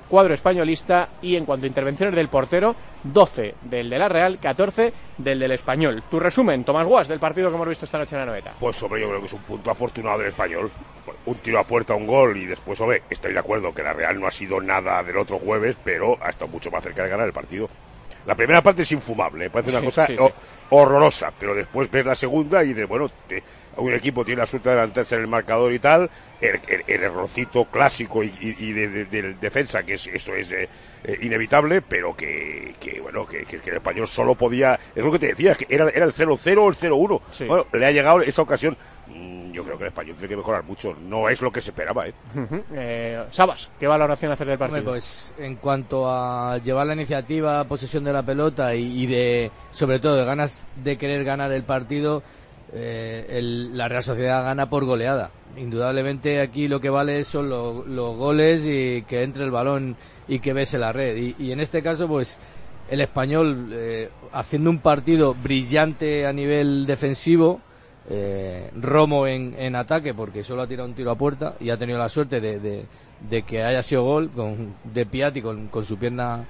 cuadro españolista, y en cuanto a intervenciones del portero, 12 del de la Real, 14 del Español. Tu resumen, Tomás Guas, del partido que hemos visto esta noche en la Anoeta. Pues hombre, yo creo que es un punto afortunado del Español. Un tiro a puerta, un gol, y después, hombre, estoy de acuerdo que la Real no ha sido nada del otro jueves, pero ha estado mucho más cerca de ganar el partido. La primera parte es infumable, me parece una cosa horrorosa, pero después ves la segunda y dices, bueno, un equipo tiene la suerte de adelantarse en el marcador y tal, el errorcito clásico y de defensa, que eso es inevitable, pero que el Español solo podía, es lo que te decía, que era el 0-0 o el 0-1. Sí. Bueno, le ha llegado esa ocasión. Yo creo que el Español tiene que mejorar mucho, no es lo que se esperaba. Sabas, ¿qué valoración hacer del partido? Hombre, pues en cuanto a llevar la iniciativa, posesión de la pelota y de, sobre todo, de ganas de querer ganar el partido, la Real Sociedad gana por goleada. Indudablemente aquí lo que vale son los goles y que entre el balón y que bese la red. Y en este caso, pues el Español haciendo un partido brillante a nivel defensivo. Romo en ataque, porque solo ha tirado un tiro a puerta y ha tenido la suerte de que haya sido gol de Piatti con su pierna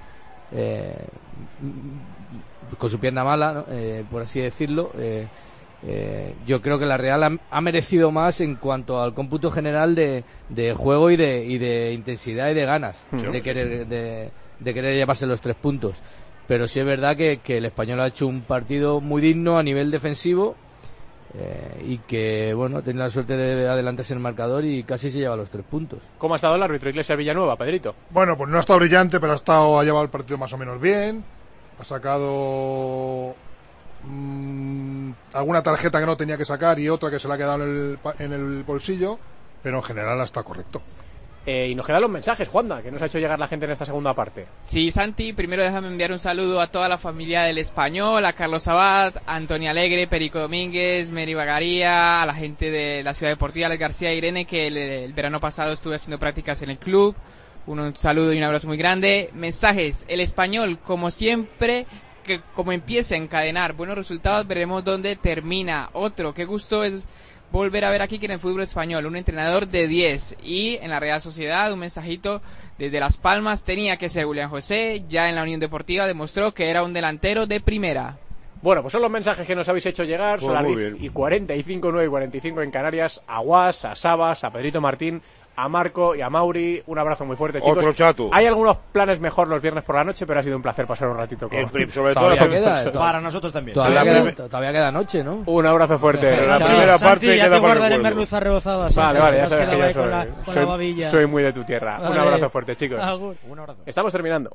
mala, ¿no? Por así decirlo. Yo creo que la Real ha merecido más en cuanto al cómputo general de juego y de intensidad y de ganas de querer llevarse los 3 puntos, pero sí es verdad que el Español ha hecho un partido muy digno a nivel defensivo. Y que, bueno, ha tenido la suerte de adelantarse en el marcador y casi se lleva los 3 puntos. ¿Cómo ha estado el árbitro Iglesias Villanueva, Pedrito? Bueno, pues no ha estado brillante, pero ha llevado el partido más o menos bien. Ha sacado alguna tarjeta que no tenía que sacar y otra que se le ha quedado en el bolsillo, pero en general está correcto. Y nos quedan los mensajes, Juanda, que nos ha hecho llegar la gente en esta segunda parte. Sí, Santi, primero déjame enviar un saludo a toda la familia del Español, a Carlos Abad, a Antonio Alegre, Perico Domínguez, Mary Bagaría, a la gente de la Ciudad Deportiva, Alex García Irene, que el verano pasado estuve haciendo prácticas en el club. Un saludo y un abrazo muy grande. Mensajes, el Español, como siempre, que como empieza a encadenar buenos resultados, veremos dónde termina. Otro, qué gusto es volver a ver aquí que en el fútbol español un entrenador de 10. Y en la Real Sociedad un mensajito desde Las Palmas, tenía que ser Julián José, ya en la Unión Deportiva demostró que era un delantero de primera. Bueno, pues son los mensajes que nos habéis hecho llegar. Son las 10:45, 9:45 en Canarias. A Guas, a Sabas, a Pedrito Martín, a Marco y a Mauri. Un abrazo muy fuerte, chicos. Otro chato. Hay algunos planes mejor los viernes por la noche, pero ha sido un placer pasar un ratito con sobre todo para nosotros también. Todavía queda noche, ¿no? Un abrazo fuerte. En la primera Santi, parte ya queda te para guardaré el merluza rebozada. Vale, ya sabes que yo con la babilla. soy muy de tu tierra. Vale. Un abrazo fuerte, chicos. Un abrazo. Estamos terminando.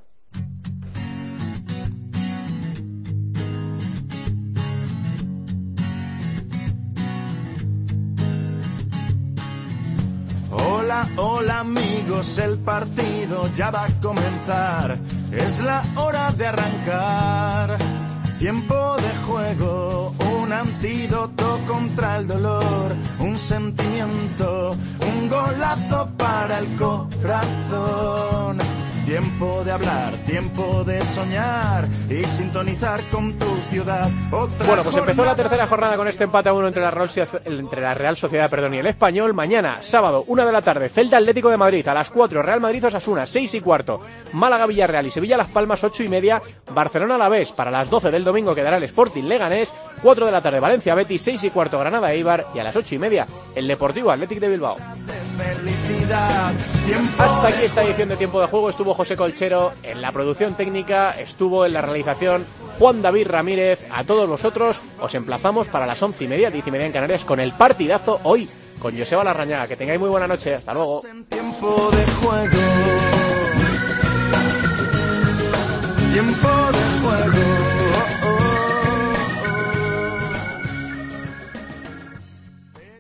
Hola, hola amigos, el partido ya va a comenzar, es la hora de arrancar. Tiempo de juego, un antídoto contra el dolor, un sentimiento, un golazo para el corazón. Tiempo de hablar, tiempo de soñar y sintonizar con tu ciudad. Bueno, pues empezó la tercera jornada con este empate a 1 entre la Real Sociedad y el Español. Mañana, sábado, 1 de la tarde, Celta Atlético de Madrid. A las 4, Real Madrid Osasuna, 6:15. Málaga Villarreal y Sevilla Las Palmas, 8:30. Barcelona Alavés. Para las 12 del domingo quedará el Sporting Leganés. 4 de la tarde, Valencia Betis, 6:15. Granada Eibar. Y a las 8:30, el Deportivo Athletic de Bilbao. Hasta aquí esta edición de Tiempo de Juego. Estuvo José Colchero en la producción técnica, estuvo en la realización Juan David Ramírez. A todos vosotros os emplazamos para las 11:30, 10:30 en Canarias, con el partidazo hoy con Joseba Larrañaga. Que tengáis muy buena noche, hasta luego. Tiempo de juego.